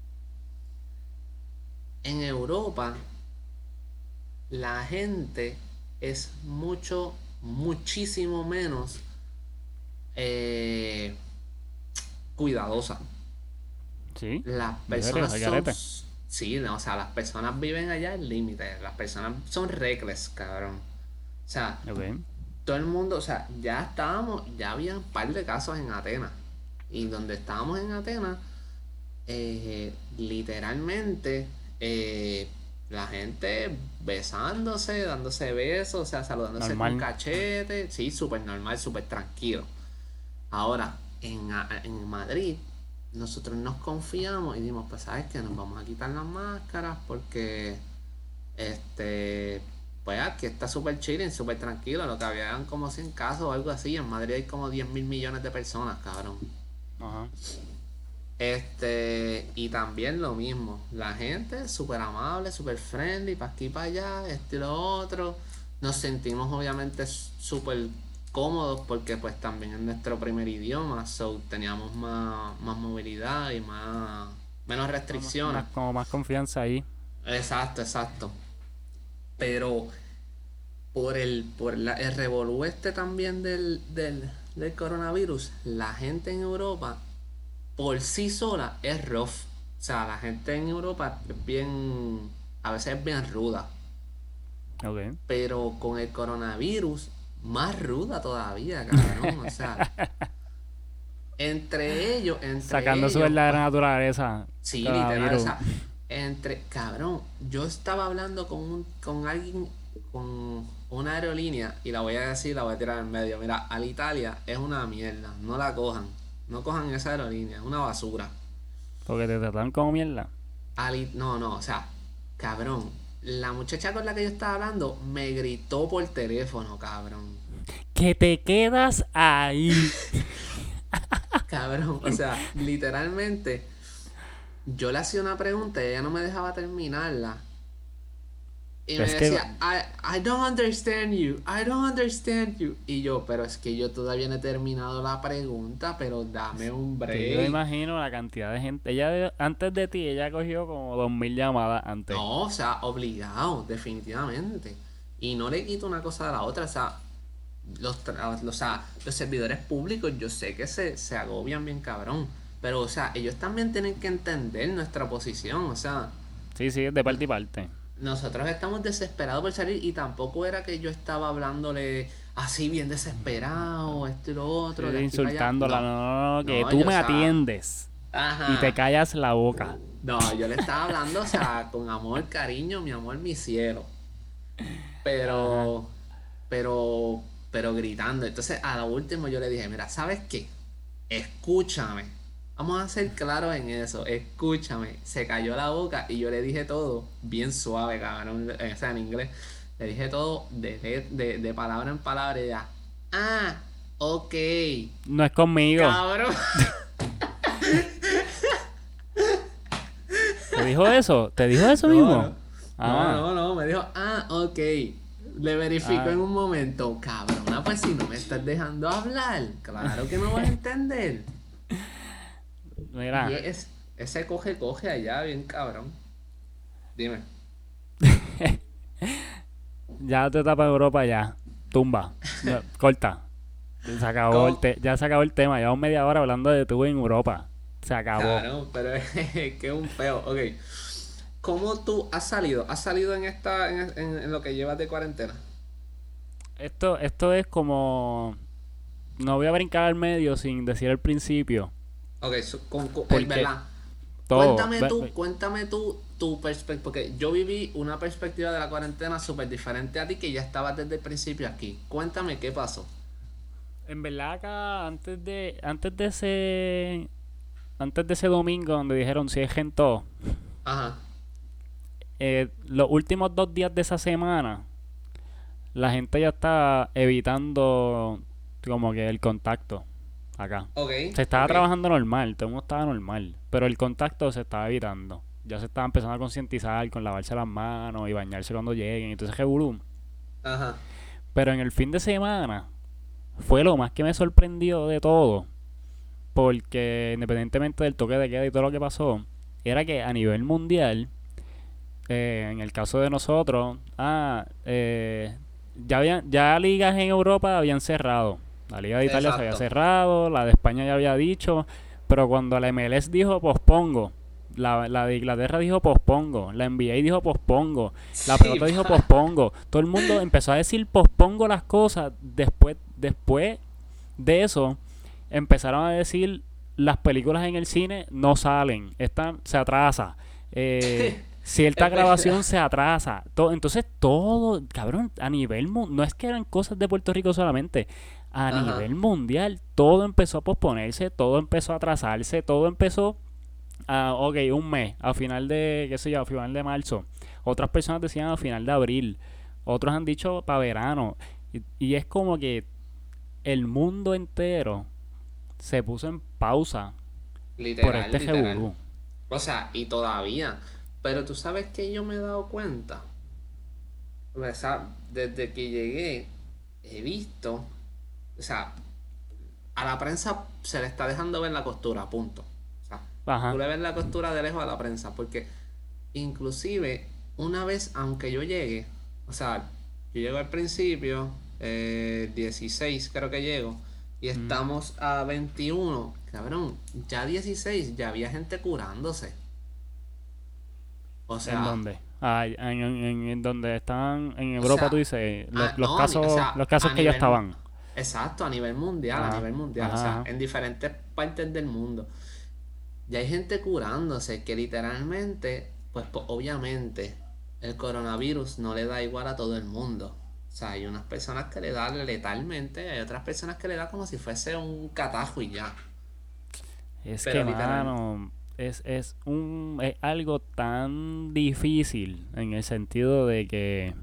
En Europa, la gente es mucho, muchísimo menos eh, cuidadosa. ¿Sí? Las ¿En serio? personas ¿Al son, garete? sí, no, o sea, las personas viven allá al límite. Las personas son reckless, cabrón. O sea, Ok. todo el mundo, o sea, ya estábamos, ya había un par de casos en Atenas. Y donde estábamos en Atenas, eh, literalmente, eh, la gente besándose, dándose besos, o sea, saludándose con Normal. cachete, sí, súper normal, súper tranquilo. Ahora, en, en Madrid, nosotros nos confiamos y dijimos, pues sabes que nos vamos a quitar las máscaras porque este, pues aquí está súper chilling, súper tranquilo. Lo que había eran como cien casos o algo así. En Madrid hay como diez mil millones de personas, cabrón. Ajá. Este, y también lo mismo. La gente súper amable, súper friendly, para aquí y para allá, esto y lo otro. Nos sentimos obviamente súper cómodos porque pues también es nuestro primer idioma. So teníamos más, más movilidad y más menos Como más, restricciones. más- como más confianza ahí. Exacto, exacto. Pero por el, por la, el revolú este también del, del, del coronavirus, la gente en Europa por sí sola es rough. O sea, la gente en Europa es bien, a veces es bien ruda. Ok. Pero con el coronavirus, más ruda todavía, cabrón. O sea, entre ellos, entre Sacando su ellos, pues, verdadera naturaleza. sí, literal, o Coronavirus. sea, entre, cabrón, yo estaba hablando con, un, con alguien, con una aerolínea, y la voy a decir, la voy a tirar en medio. Mira, Alitalia es una mierda, no la cojan, no cojan esa aerolínea, es una basura. Porque te tratan como mierda. Ali, no, no, o sea, cabrón, la muchacha con la que yo estaba hablando me gritó por teléfono, cabrón. Que te quedas ahí. Cabrón, o sea, literalmente, yo le hacía una pregunta y ella no me dejaba terminarla. Y me Es que decía, I, I don't understand you, I don't understand you. Y yo, pero es que yo todavía no he terminado la pregunta, pero dame un que yo me break. imagino la cantidad de gente. Ella de- antes de ti, ella cogió como dos mil llamadas antes. No, o sea, obligado, definitivamente. Y no le quito una cosa a la otra, o sea, los, tra- o sea, los servidores públicos, yo sé que se, se agobian bien cabrón, pero, o sea, ellos también tienen que entender nuestra posición, o sea, Sí, sí, es de parte y parte. nosotros estamos desesperados por salir y tampoco era que yo estaba hablándole así bien desesperado, esto y lo Sí, otro, de sí, aquí para allá. insultándola. No, No, no, no, que no, tú yo, o me sea, atiendes y te ajá. callas la boca. No, yo le estaba hablando, o sea, con amor, cariño, mi amor, mi cielo. Ajá. Pero, pero, pero gritando. Entonces, a lo último yo le dije, mira, ¿sabes qué? Escúchame. Vamos a ser claros en eso. Escúchame. Se cayó la boca y yo le dije todo bien suave, cabrón. O sea, en inglés. Le dije todo de, de, de palabra en palabra y ya. Ah, ok. No es conmigo. Cabrón. ¿Te dijo eso? ¿Te dijo eso No, mismo? no. No, Ah, no, no. Me dijo, ah, ok. Le verifico en ah, un momento. Cabrona, pues si no me estás dejando hablar. Claro que no vas a entender. Y mira, es, ese coge, coge allá, bien cabrón. Dime. ya te tapa Europa ya. Tumba. No, corta. Se acabó el ¿Cómo? te- ya se acabó el tema. Llevamos media hora hablando de tú en Europa. Se acabó. Cabrón, pero es que es un peo. Ok. ¿Cómo tú has salido? ¿Has salido en esta, en, en- en lo que llevas de cuarentena? esto, esto es como... No voy a brincar al medio sin decir el principio. Ok, so, con, con, es Porque verdad. todo... Cuéntame ve- tú, ve- cuéntame tú tu perspectiva, porque yo viví una perspectiva de la cuarentena súper diferente a ti que ya estabas desde el principio aquí. Cuéntame qué pasó. En verdad acá, antes de, antes de ese... Antes de ese domingo donde dijeron si es en todo, Ajá, eh, los últimos dos días de esa semana, la gente ya está evitando como que el contacto acá. ok, Se estaba ok. trabajando normal, todo el mundo estaba normal, pero el contacto se estaba evitando. Ya se estaba empezando a concientizar con lavarse las manos y bañarse cuando lleguen, entonces revolú. Ajá. Pero en el fin de semana fue lo más que me sorprendió de todo, porque independientemente del toque de queda y todo lo que pasó, era que a nivel mundial, eh, en el caso de nosotros, ah, eh, ya, habían, ya ligas en Europa habían cerrado. La Liga de Italia se había Exacto. cerrado, la de España ya había dicho, pero cuando la M L S dijo pospongo, la, la de Inglaterra dijo pospongo, la N B A dijo pospongo, la Sí, pelota dijo pa. pospongo, todo el mundo empezó a decir pospongo las cosas, después, después de eso empezaron a decir las películas en el cine no salen, están, se atrasa, eh, cierta Es verdad. grabación se atrasa. Todo, entonces todo, cabrón, a nivel mundial, no es que eran cosas de Puerto Rico solamente, a Ajá. nivel mundial todo empezó a posponerse, todo empezó a atrasarse, todo empezó a, ok, un mes, a final de, qué sé yo, a final de marzo. Otras personas decían a final de abril, otros han dicho para verano. Y, y es como que el mundo entero se puso en pausa por Literal, este literal. revolú. O sea, y todavía. Pero tú sabes que yo me he dado cuenta. O sea, desde que llegué, he visto. O sea, a la prensa se le está dejando ver la costura, punto. O sea, tú Ajá. le ves la costura de lejos a la prensa, porque inclusive una vez, aunque yo llegue, o sea, yo llego al principio, eh, dieciséis creo que llego, y Mm. estamos a veintiuno cabrón, ya dieciséis ya había gente curándose. O ¿En sea, dónde? Ah, en, en, en- en donde están en o Europa, tú sea, dices, los, ah, los no, a ni- o casos, sea, los casos a que ya nivel, mu- estaban. exacto, a nivel mundial, a Ajá, nivel mundial, o ajá, sea, ajá. en diferentes partes del mundo. Ya hay gente curándose que literalmente, pues, po- obviamente, el coronavirus no le da igual a todo el mundo. O sea, hay unas personas que le da letalmente, hay otras personas que le da como si fuese un catajo y ya. Es Pero que, literal, mano, es, es un es algo tan difícil en el sentido de que,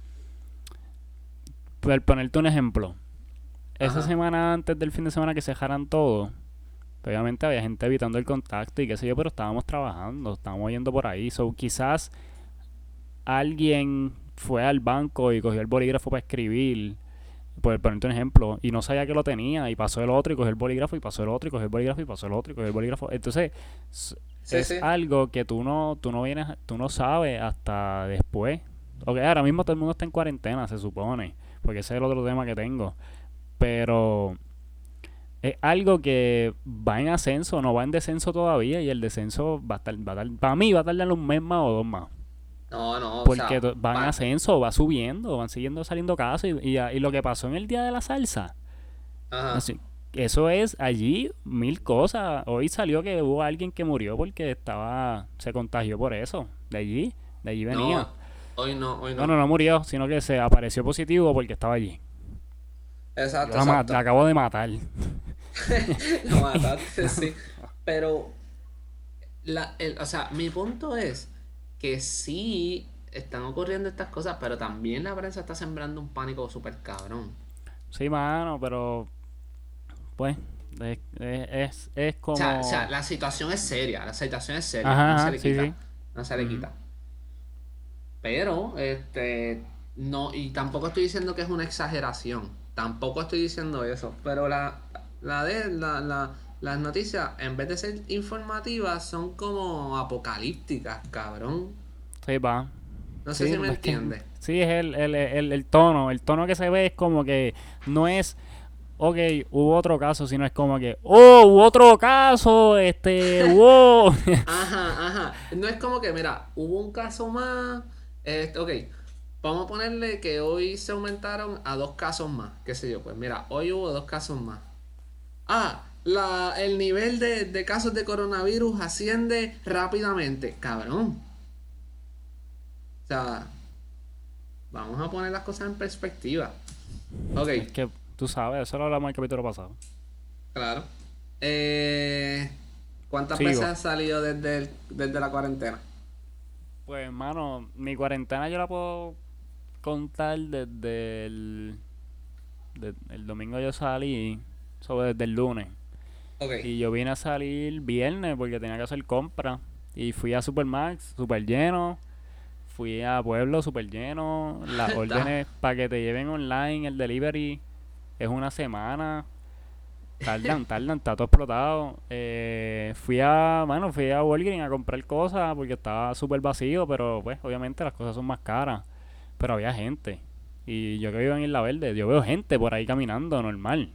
por ponerte un ejemplo, esa ajá, semana antes del fin de semana que se dejaran todo, obviamente había gente evitando el contacto y qué sé yo, pero estábamos trabajando, estábamos yendo por ahí. So, quizás alguien fue al banco y cogió el bolígrafo para escribir, por ponerte un ejemplo, y no sabía que lo tenía, y pasó el otro y cogió el bolígrafo, y pasó el otro y cogió el bolígrafo, y pasó el otro y cogió el bolígrafo. Entonces, sí, es sí, algo que tú no, tú no vienes, tú no sabes hasta después. Ok, ahora mismo todo el mundo está en cuarentena, se supone, porque ese es el otro tema que tengo. Pero es algo que va en ascenso, no va en descenso todavía, y el descenso va a estar, va a tar- para mí va a tardar un mes más o dos más. no, no, o Porque sea, to- va en pa- ascenso, va subiendo, van siguiendo saliendo casos. Y, y, y lo que pasó en el día de la salsa, ajá, así, eso es allí mil cosas. Hoy salió que hubo alguien que murió porque estaba, se contagió por eso, de allí, de allí venía. no, hoy no, hoy No, no, no. no murió, sino que se apareció positivo porque estaba allí. Yo Exacto, la, ma- la exacto. acabo de matar. Lo mataste, sí. Pero la, el, o sea, mi punto es que sí están ocurriendo estas cosas, pero también la prensa está sembrando un pánico súper cabrón. Sí, mano, pero pues es, es, es, es O sea, o como... sea, la situación es seria, la situación es seria, no Ajá, se ajá, le sí, quita, sí. no se le Ujú. quita. Pero, este, no, y tampoco estoy diciendo que es una exageración, tampoco estoy diciendo eso, pero la, la de, la, la, las noticias, en vez de ser informativas, son como apocalípticas, cabrón. Sí, va. No sé Sí, si me es que entiendes. sí es el, el, el, el tono. El tono que se ve es como que no es, ok, hubo otro caso, sino es como que, oh, hubo otro caso, este, wow. Ajá, ajá. No es como que, mira, hubo un caso más. Este, ok. Vamos a ponerle que hoy se aumentaron a dos casos más, qué sé yo, pues mira, hoy hubo dos casos más. Ah, la, el nivel de, de casos de coronavirus asciende rápidamente. Cabrón. O sea, vamos a poner las cosas en perspectiva. Ok, Es que tú sabes, eso lo hablamos en el capítulo pasado. claro. Eh, ¿cuántas veces Sigo. has salido desde, el- desde la cuarentena? Pues, hermano, mi cuarentena yo la puedo contar desde el, de- el domingo yo salí, sobre desde el lunes. Ok. Y yo vine a salir viernes porque tenía que hacer compras. Y fui a Supermax, super lleno. Fui a Pueblo, super lleno. Las Está. órdenes para que te lleven online, el delivery, es una semana. Tardan, tardan, está todo explotado. Eh, fui a, bueno, fui a Walgreens a comprar cosas porque estaba súper vacío, pero pues obviamente las cosas son más caras. Pero había gente. Y yo que vivo en Isla Verde, yo veo gente por ahí caminando normal.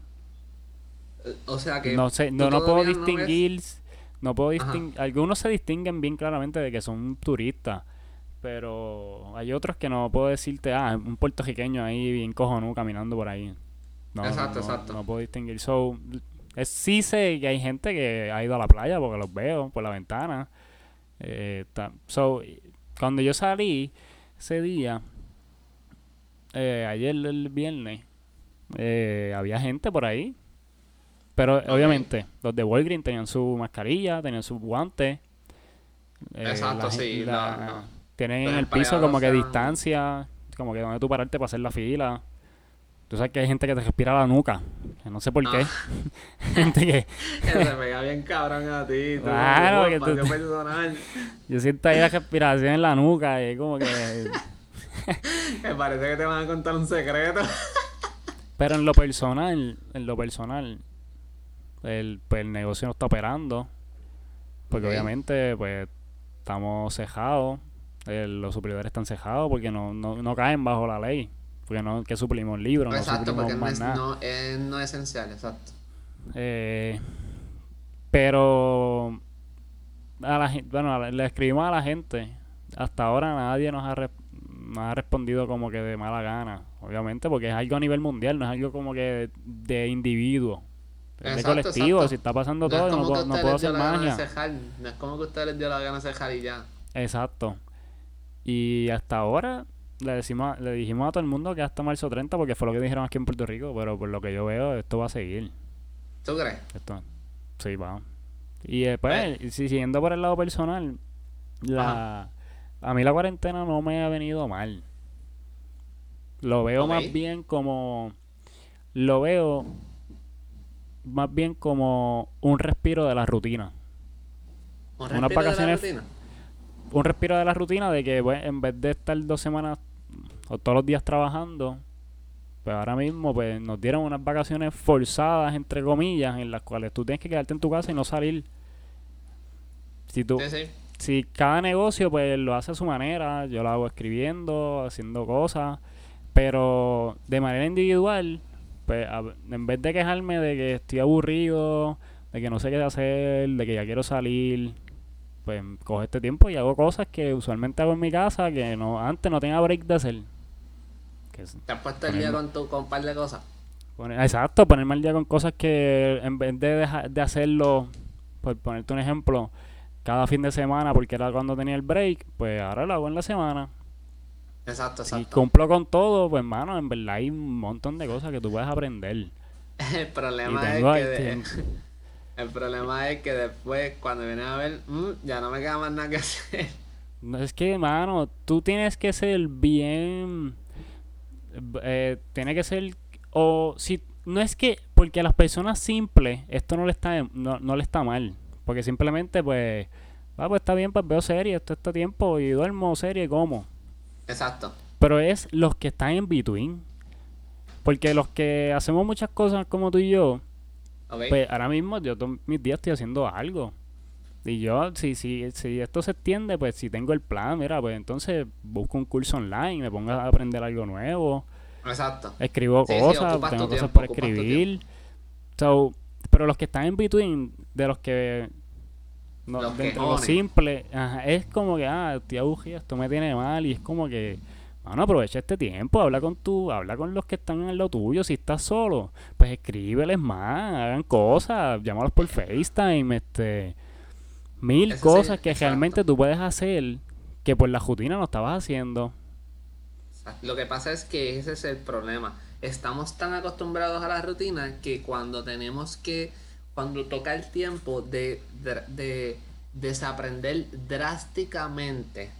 O sea que No sé, tú no, no puedo todavía no ves. distinguir, no puedo Ajá. distinguir, algunos se distinguen bien claramente de que son turistas, pero hay otros que no puedo decirte, ah, un puertorriqueño ahí bien cojonú caminando por ahí. No, no, Exacto, no, exacto. no puedo distinguir. So, es, sí sé que hay gente que ha ido a la playa porque los veo por la ventana. Eh, ta- so, cuando yo salí ese día, eh, ayer el viernes, eh, había gente por ahí. Pero Ok. obviamente, los de Walgreens tenían su mascarilla, tenían sus guantes. Eh, Exacto, la, gen- sí. No, la- no. tienen Los en el piso empleados como que se van. distancia, como que donde tú pararte para hacer la fila. Tú sabes que hay gente que te respira la nuca, que no sé por qué. Ah, Gente que, que se pega bien cabrón a ti. Tú como que, claro, oh, que tú, espacio personal. yo siento ahí la respiración en la nuca y como que... Me parece que te van a contar un secreto. Pero en lo personal, en lo personal, el, pues el negocio no está operando, porque Ok. obviamente pues estamos cejados, eh, los suplidores están cejados porque no, no, no caen bajo la ley, porque no que suplimos libros, no Exacto, suplimos porque no más es, nada. no, es no esencial, exacto. Eh, pero a la gente, bueno, a la- le escribimos a la gente. Hasta ahora nadie nos ha, re- nos ha respondido como que de mala gana, obviamente, porque es algo a nivel mundial, no es algo como que de, de individuo, es de Exacto, colectivo. Si exacto. está pasando No es todo, yo no como que a puedo, no usted puedo les dio hacer la gana de magia. cejar. No es como que a usted les dio la gana de cejar y ya. Exacto. Y hasta ahora le decimos, le dijimos a todo el mundo que hasta marzo treinta porque fue lo que dijeron aquí en Puerto Rico, pero por lo que yo veo, esto va a seguir. ¿Tú crees? Esto, sí, va. Y Pues, después, si siguiendo por el lado personal, ajá. la a mí la cuarentena no me ha venido mal. Lo veo Ok. más bien como lo veo más bien como un respiro de la rutina. Un Unas respiro de la vacaciones, rutina. un respiro de la rutina de que pues, en vez de estar dos semanas o todos los días trabajando, pues ahora mismo pues nos dieron unas vacaciones forzadas entre comillas en las cuales tú tienes que quedarte en tu casa y no salir. Si tú Sí, sí. si cada negocio pues lo hace a su manera, yo lo hago escribiendo, haciendo cosas, pero de manera individual, pues a- en vez de quejarme de que estoy aburrido, de que no sé qué hacer, de que ya quiero salir, pues cojo este tiempo y hago cosas que usualmente hago en mi casa que no antes no tenía break de hacer. Que es Te has puesto el día ponerme, con tu con un par de cosas. poner- exacto, ponerme al día con cosas que en vez de, deja- de hacerlo, por ponerte un ejemplo, cada fin de semana porque era cuando tenía el break, pues ahora lo hago en la semana. Exacto, Si exacto. cumplo con todo, pues hermano, en verdad hay un montón de cosas que tú puedes aprender. El Y problema es tengo, que te- de- el problema es que después cuando vienes a ver, "Mm, ya no me queda más nada que hacer." no es que, hermano, tú tienes que ser bien, eh, tiene que ser, o si, no es que, porque a las personas simples esto no le está, no, no le está mal, porque simplemente pues, ah, pues está bien, pues veo series, esto está tiempo y duermo serie como. Exacto. Pero es los que están en between, porque los que hacemos muchas cosas como tú y yo, Ok. pues ahora mismo yo todos mis días estoy haciendo algo. Y yo, si, si, si esto se extiende, pues si tengo el plan, mira, pues entonces busco un curso online, me pongo a aprender algo nuevo, Exacto. escribo Sí, sí, cosas, ocupas tu tengo cosas tiempo, por ocupas tu tiempo. escribir. So, pero los que están en between, de los que, no, Los de entre los quejones. simples, ajá, es como que, ah, estoy aburrido, esto me tiene mal, y es como que, Mano, aprovecha este tiempo, habla con tu, habla con los que están en lo tuyo. Si estás solo, pues escríbeles más, hagan cosas, llámalos por FaceTime, este, mil Ese sí, cosas que exacto. realmente tú puedes hacer que por la rutina no estabas haciendo. Exacto. Lo que pasa es que ese es el problema. Estamos tan acostumbrados a la rutina que cuando tenemos que, cuando toca el tiempo de, de, de desaprender drásticamente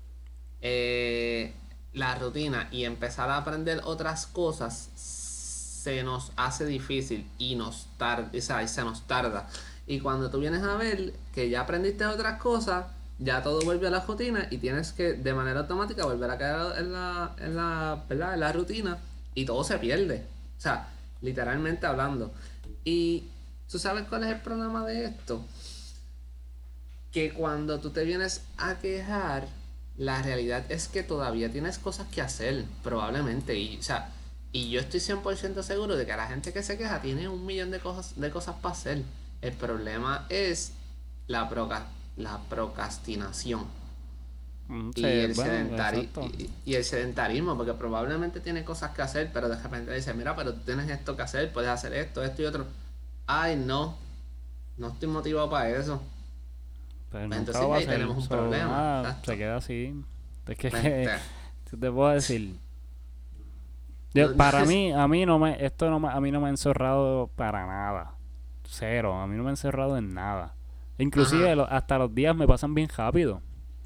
eh, la rutina y empezar a aprender otras cosas, se nos hace difícil y nos tarda, o sea, y se nos tarda. Y cuando tú vienes a ver que ya aprendiste otras cosas, ya todo vuelve a la rutina y tienes que de manera automática volver a caer en la, en la, ¿verdad? En la rutina y todo se pierde. O sea, literalmente hablando. Y tú sabes cuál es el problema de esto, que cuando tú te vienes a quejar, la realidad es que todavía tienes cosas que hacer, probablemente. Y, o sea, y yo estoy cien por ciento seguro de que la gente que se queja tiene un millón de cosas, de cosas para hacer. El problema es la, proca- la procrastinación Mm, y sí, el, bueno, sedentari exacto. y, y el sedentarismo, porque probablemente tiene cosas que hacer, pero de repente dice, mira, pero tú tienes esto que hacer, puedes hacer esto, esto y otro. Ay, no, no estoy motivado para eso. Pues Pues nunca lo entonces va a ahí hacer. tenemos un So, problema, nada, se exacto. queda así. Es que, que Este, ¿qué te puedo decir? Yo, no, no para es- mí, a mí no me, esto no me, a mí no me ha encerrado para nada. Cero, a mí no me ha encerrado en nada. Inclusive Ajá, lo- hasta los días me pasan bien rápido.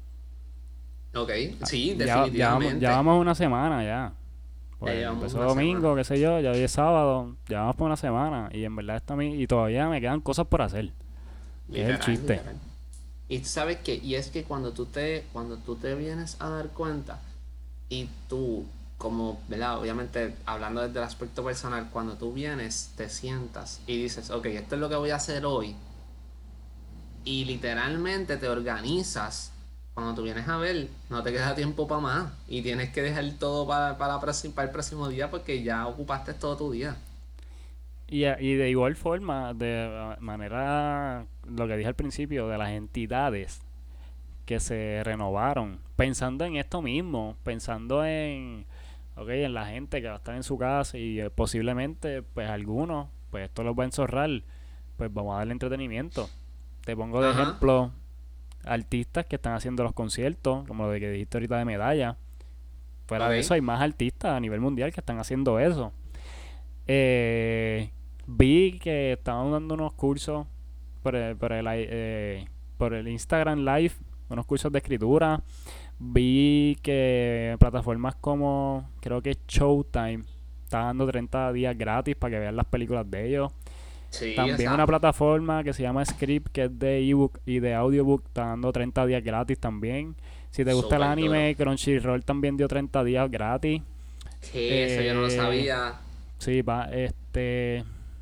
ok, Ah, sí, Ya, ya vamos, ya definitivamente. vamos una semana ya. Ya Pues llevamos empezó una semana, domingo, qué sé yo, ya hoy es sábado, ya vamos por una semana. Y en verdad está mi, y todavía me quedan cosas por hacer, que es el literal, chiste. literal. Y tú sabes que, y es que cuando tú te, cuando tú te vienes a dar cuenta y tú, como, ¿verdad? Obviamente, hablando desde el aspecto personal, cuando tú vienes, te sientas y dices, ok, esto es lo que voy a hacer hoy, y literalmente te organizas, cuando tú vienes a ver, no te queda tiempo para más y tienes que dejar todo para, para, la próxima- para el próximo día porque ya ocupaste todo tu día. Y, a- y de igual forma, de ah, manera, lo que dije al principio, de las entidades que se renovaron, pensando en esto mismo, pensando en, ok, en la gente que va a estar en su casa y eh, posiblemente, pues algunos, pues esto los va a enzorrar, pues vamos a darle entretenimiento. Te pongo de Ajá, ejemplo artistas que están haciendo los conciertos, como lo de que dijiste ahorita de medalla. Fuera de eso, ok. hay más artistas a nivel mundial que están haciendo eso. Eh, Vi que estaban dando unos cursos por el, por el, eh, por el Instagram Live, unos cursos de escritura. Vi que plataformas como, creo que Showtime, está dando treinta días gratis para que vean las películas de ellos. Sí, También una exacto. plataforma que se llama Script, que es de ebook y de audiobook, está dando treinta días gratis también. Si te gusta el Súper duro. anime, Crunchyroll también dio treinta días gratis. Que eso yo no lo Eh, sabía. sí, va, este,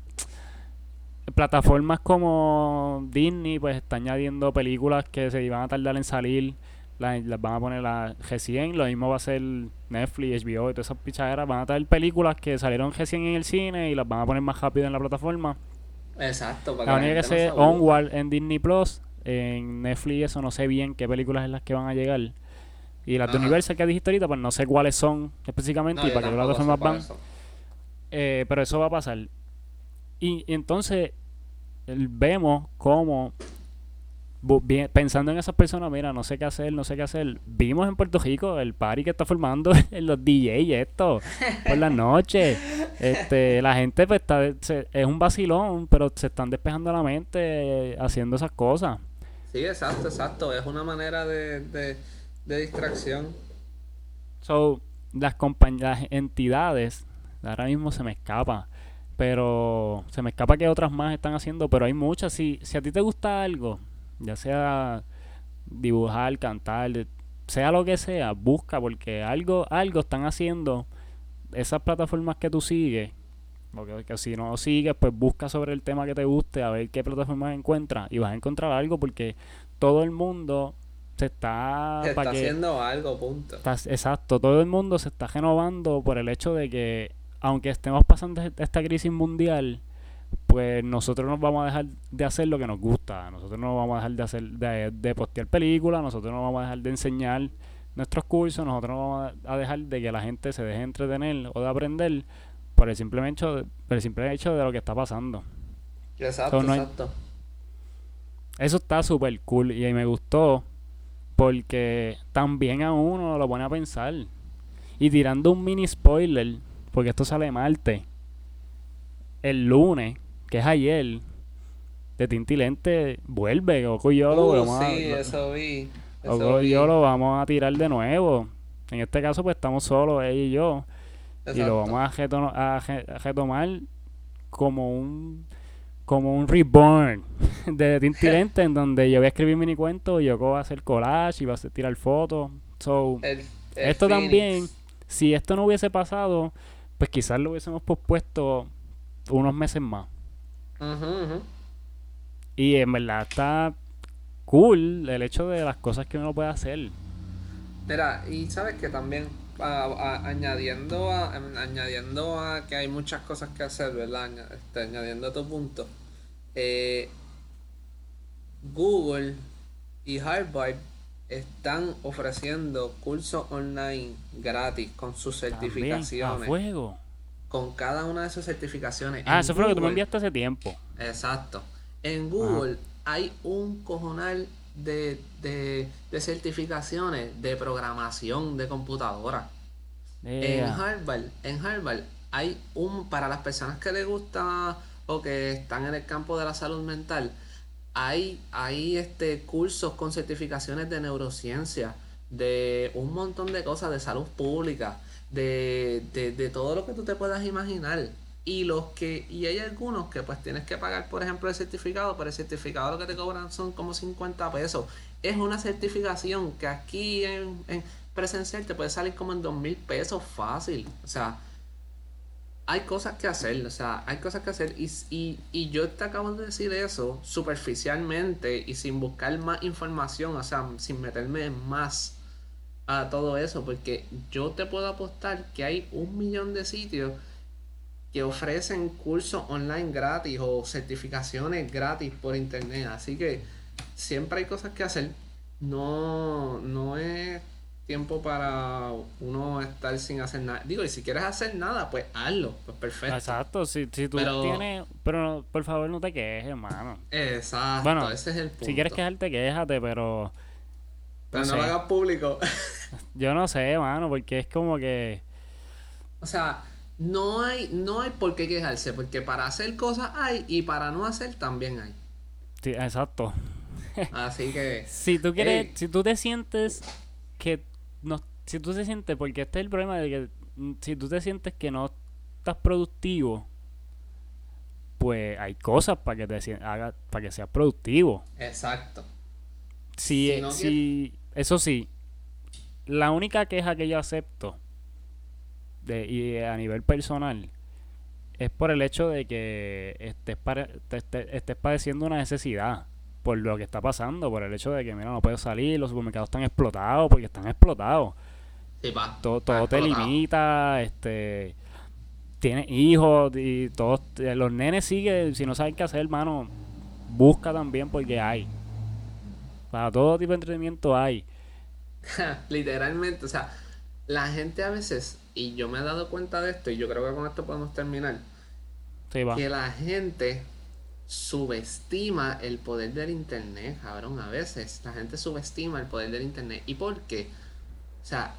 plataformas como Disney pues está añadiendo películas que se iban a tardar en salir, las, las van a poner a recién. Lo mismo va a ser Netflix, H B O y todas esas pichaderas, van a traer películas que salieron recién en el cine y las van a poner más rápido en la plataforma. Exacto, para La que la única que gente no se sé aburra. Onward en Disney Plus, en Netflix eso no sé bien qué películas es las que van a llegar. Y las de Ajá. Universal que dijiste ahorita, pues no sé cuáles son específicamente No, y yo para qué tampoco sé plataformas por van. eso. Eh, pero eso va a pasar. Y, y entonces vemos cómo pensando en esas personas, mira, no sé qué hacer, no sé qué hacer. Vimos en Puerto Rico el party que está formando en los D J esto, por las noches. Este, la gente pues está, se- es un vacilón, pero se están despejando la mente eh, haciendo esas cosas. Sí, exacto, exacto. Es una manera de, de, de distracción. So, las compañías, las entidades, ahora mismo se me escapa, pero se me escapa que otras más están haciendo, pero hay muchas. Si, si a ti te gusta algo, ya sea dibujar, cantar, sea lo que sea, busca porque algo, algo están haciendo esas plataformas que tú sigues. Porque que si no lo sigues, pues busca sobre el tema que te guste, a ver qué plataformas encuentras y vas a encontrar algo porque todo el mundo se está para Está que haciendo algo, punto. estás- exacto, todo el mundo se está renovando por el hecho de que aunque estemos pasando esta crisis mundial, pues nosotros nos vamos a dejar de hacer lo que nos gusta. Nosotros no vamos a dejar de hacer de, de postear películas, nosotros no vamos a dejar de enseñar nuestros cursos, nosotros no vamos a dejar de que la gente se deje entretener o de aprender por el simple hecho de, por el simple hecho de lo que está pasando. Exacto, So, no hay- exacto. eso está súper cool y me gustó porque también a uno lo pone a pensar. Y tirando un mini spoiler, porque esto sale martes, el lunes, que es ayer, de Tintilente vuelve, Goku y yo lo Uh, vamos a, sí, lo- eso vi. Eso Goku y yo vi. lo vamos a tirar de nuevo. En este caso pues estamos solos, ella y yo, y lo Exacto. vamos a, reto- a re- a retomar como un como un reborn de Tintilente, en donde yo voy a escribir mini cuentos y Yoko va a hacer collage y va a hacer, tirar fotos. So, El, el esto también, Phoenix. si esto no hubiese pasado, pues quizás lo hubiésemos pospuesto unos meses más. Ujú, ujú. Y en verdad está cool el hecho de las cosas que uno puede hacer. Mira, y sabes que también a- a- añadiendo a, em, añadiendo a que hay muchas cosas que hacer, ¿verdad? Aña- este, añadiendo a tu punto, eh, Google y Harvard están ofreciendo cursos online gratis con sus También, a certificaciones, fuego. con cada una de sus certificaciones. Ah, En eso fue lo que tú me Google, enviaste hace tiempo. exacto. En Ajá. Google hay un cojonal de, de, de certificaciones de programación de computadora. En Yeah. Harvard, en Harvard hay un, para las personas que les gusta o que están en el campo de la salud mental, hay, hay este cursos con certificaciones de neurociencia, de un montón de cosas de salud pública, de, de, de todo lo que tú te puedas imaginar. Y los que, y hay algunos que pues tienes que pagar, por ejemplo, el certificado, pero el certificado lo que te cobran son como cincuenta pesos. Es una certificación que aquí en, en presencial te puede salir como en dos mil pesos fácil. O sea, hay cosas que hacer, o sea, hay cosas que hacer y, y, y yo te acabo de decir eso superficialmente y sin buscar más información, o sea, sin meterme más a todo eso, porque yo te puedo apostar que hay un millón de sitios que ofrecen cursos online gratis o certificaciones gratis por internet, así que siempre hay cosas que hacer, no, no es tiempo para uno estar sin hacer nada. Digo, y si quieres hacer nada, pues hazlo, pues perfecto. Exacto, si, si tú Pero, tienes... Pero no, por favor no te quejes, hermano. exacto, Bueno, ese es el si quieres punto. quejarte, quéjate, pero... No Pero no lo sé. hagas público. Yo no sé, mano, porque es como que... O sea, no hay, no hay por qué quejarse, porque para hacer cosas hay y para no hacer también hay. Sí, exacto. Así que, Si tú quieres... hey, Si tú te sientes que... No, si tú te sientes... Porque este es el problema de que... mm, Si tú te sientes que no estás productivo, pues hay cosas para que te sien- haga, para que seas productivo. exacto. Si, Si eh, no quieres, si, eso sí, la única queja que yo acepto de, y a nivel personal es por el hecho de que estés, pare- te- te- estés padeciendo una necesidad por lo que está pasando, por el hecho de que, mira, no puedo salir, los supermercados están explotados, porque están explotados. sí, va, Todo, está todo te explotado. limita, este, tienes hijos y todos, eh, los nenes siguen, si no saben qué hacer, hermano, busca también porque hay. Para todo tipo de entretenimiento hay. Literalmente, o sea, la gente a veces, y yo me he dado cuenta de esto, y yo creo que con esto podemos terminar, Sí, va. que la gente subestima el poder del internet, cabrón, a veces. La gente subestima el poder del internet. ¿Y por qué? O sea,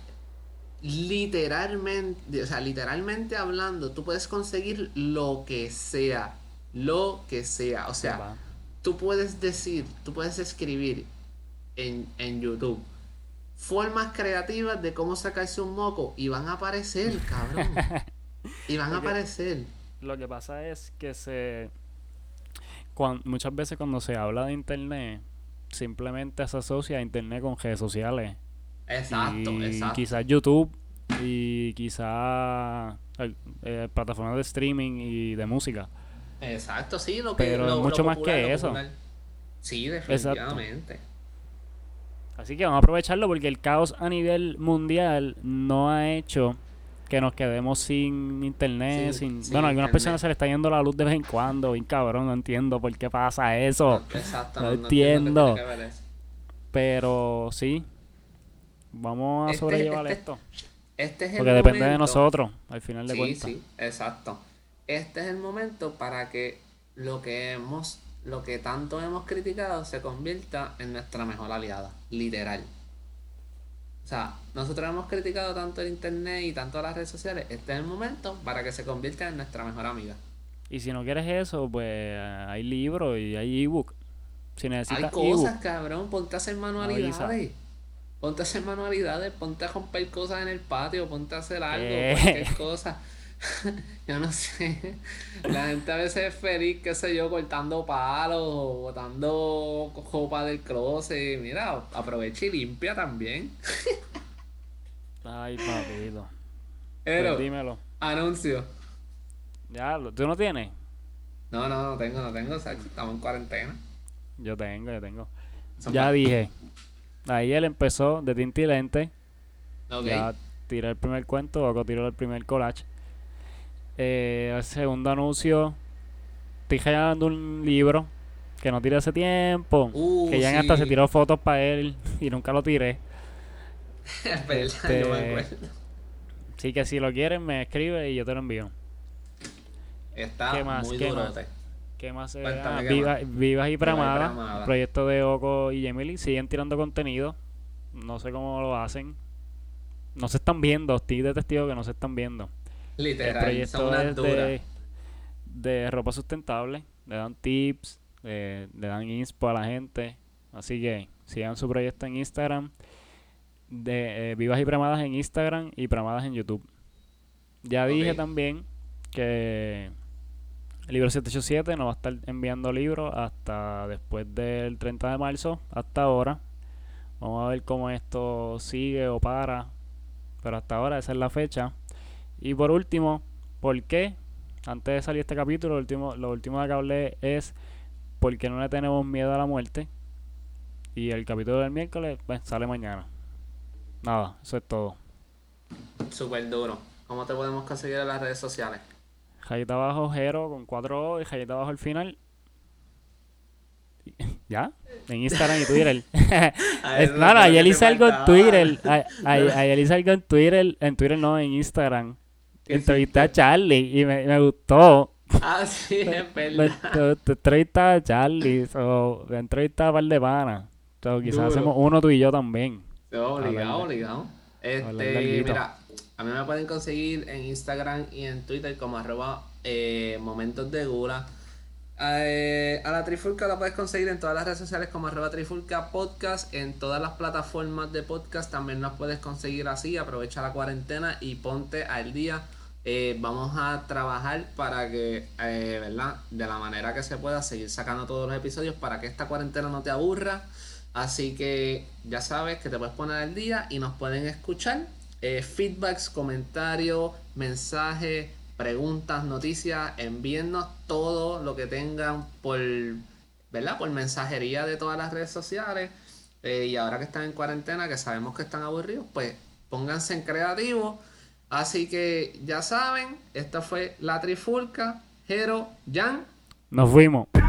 literalmente, o sea, literalmente hablando, tú puedes conseguir lo que sea, lo que sea. O Sí, sea, va. tú puedes decir, tú puedes escribir en, en YouTube formas creativas de cómo sacarse un moco y van a aparecer, cabrón. Y van a Lo que, aparecer. lo que pasa es que se cuan- muchas veces cuando se habla de internet, simplemente se asocia a internet con redes sociales Exacto, y exacto. quizás YouTube y quizás eh, plataformas de streaming y de música. Exacto, sí, lo que, Pero es lo, lo mucho más popular, lo que eso. popular. Sí, Exacto. definitivamente. Así que vamos a aprovecharlo porque el caos a nivel mundial no ha hecho que nos quedemos sin internet, Sin, sin... sin Bueno, a algunas internet. personas se le está yendo la luz de vez en cuando, bien cabrón, no entiendo por qué pasa No, eso. exacto, No no, no entiendo qué tiene entiendo. que ver eso. Pero sí, Vamos a Este, sobrellevar este, esto. este es el Porque depende de momento. nosotros, al final de Sí, cuentas. sí, exacto. Este es el momento para que lo que hemos, lo que tanto hemos criticado se convierta en nuestra mejor aliada, literal. O sea, nosotros hemos criticado tanto el internet y tanto las redes sociales. Este es el momento para que se convierta en nuestra mejor amiga. Y si no quieres eso, pues hay libros y hay ebook. Si Hay necesitas ebook, cosas, cabrón, ponte a hacer me avisa. manualidades. Ponte a hacer manualidades, ponte a romper cosas en el patio, ponte a hacer algo, ¿Qué? cualquier cosa. Yo no sé. La gente a veces es feliz, qué sé yo, cortando palos o botando copa del closet. Mira, aprovecha y limpia también. Ay, papito. Pues Pero, dímelo. anuncio. Ya, lo- ¿tú no tienes? No, no, no tengo, no tengo, Sacho, estamos en cuarentena. Yo tengo, yo tengo. Ya Zumba. dije. Ahí él empezó de Tintilente. Ok. Ya tiré el primer cuento, Oco tiró el primer collage. Eh, el segundo anuncio. Estoy generando un libro que no tiré hace tiempo. Uh, Que ya hasta se sí. tiró fotos para él y nunca lo tiré. Es verdad, yo me Este. acuerdo. Sí que si lo quieren me escribe y yo te lo envío. Está ¿Qué más? muy ¿Qué más? durote. ¿Qué más se ve? Cuéntame Ah, qué más. Viva, Vivas y Viva y Pramadas, el Pramada. proyecto de Oco y Emily, siguen tirando contenido. No sé cómo lo hacen. No se están viendo, estoy de testigo que no se están viendo. El Literal, son proyecto unas es duras. de, de ropa sustentable. Le dan tips, eh, le dan inspo a la gente. Así que sigan su proyecto en Instagram. De eh, Vivas y Pramadas en Instagram y Pramadas en YouTube. Ya dije Ok. también que el libro siete ocho siete no va a estar enviando libros hasta después del treinta de marzo, hasta ahora. Vamos a ver cómo esto sigue o para. Pero hasta ahora esa es la fecha. Y por último, ¿por qué? Antes de salir este capítulo, lo último, lo último que hablé es ¿por qué no le tenemos miedo a la muerte? Y el capítulo del miércoles pues, sale mañana. Nada, eso es todo. Súper duro. ¿Cómo te podemos conseguir en las redes sociales? Rayita abajo, Jero con cuatro O y rayita abajo al final. ¿Ya? En Instagram y Twitter. A Es, eso no, no, fue lo que ayer te hice algo en faltaba. Twitter. A- a- Ayer hice algo en Twitter. En Twitter no, en Instagram. ¿Qué Entrevisté a hiciste? Charlie y me, me gustó. Ah, sí, Me, es me, verdad. te- te entrevisté a Charlie. So, me entrevisté a un par de panas. So, quizás hacemos Duro. uno tú y yo también. Sí, Hablar obligado, de, obligado. hablar de Este, alguito. mira, a mí me pueden conseguir en Instagram y en Twitter como arroba eh, momentos de gula. Eh, a la Trifulca la puedes conseguir en todas las redes sociales como arroba Trifulca Podcast. En todas las plataformas de podcast también nos puedes conseguir así. Aprovecha la cuarentena y ponte al día. Eh, vamos a trabajar para que, eh, ¿verdad? De la manera que se pueda seguir sacando todos los episodios para que esta cuarentena no te aburra. Así que ya sabes que te puedes poner al día y nos pueden escuchar. Eh, feedbacks, comentarios, mensajes, preguntas, noticias, envíennos todo lo que tengan por, ¿verdad? Por mensajería de todas las redes sociales. Eh, y ahora que están en cuarentena, que sabemos que están aburridos, pues pónganse en creativo. Así que ya saben, esta fue la Trifulca, Jero, Jan. Nos fuimos.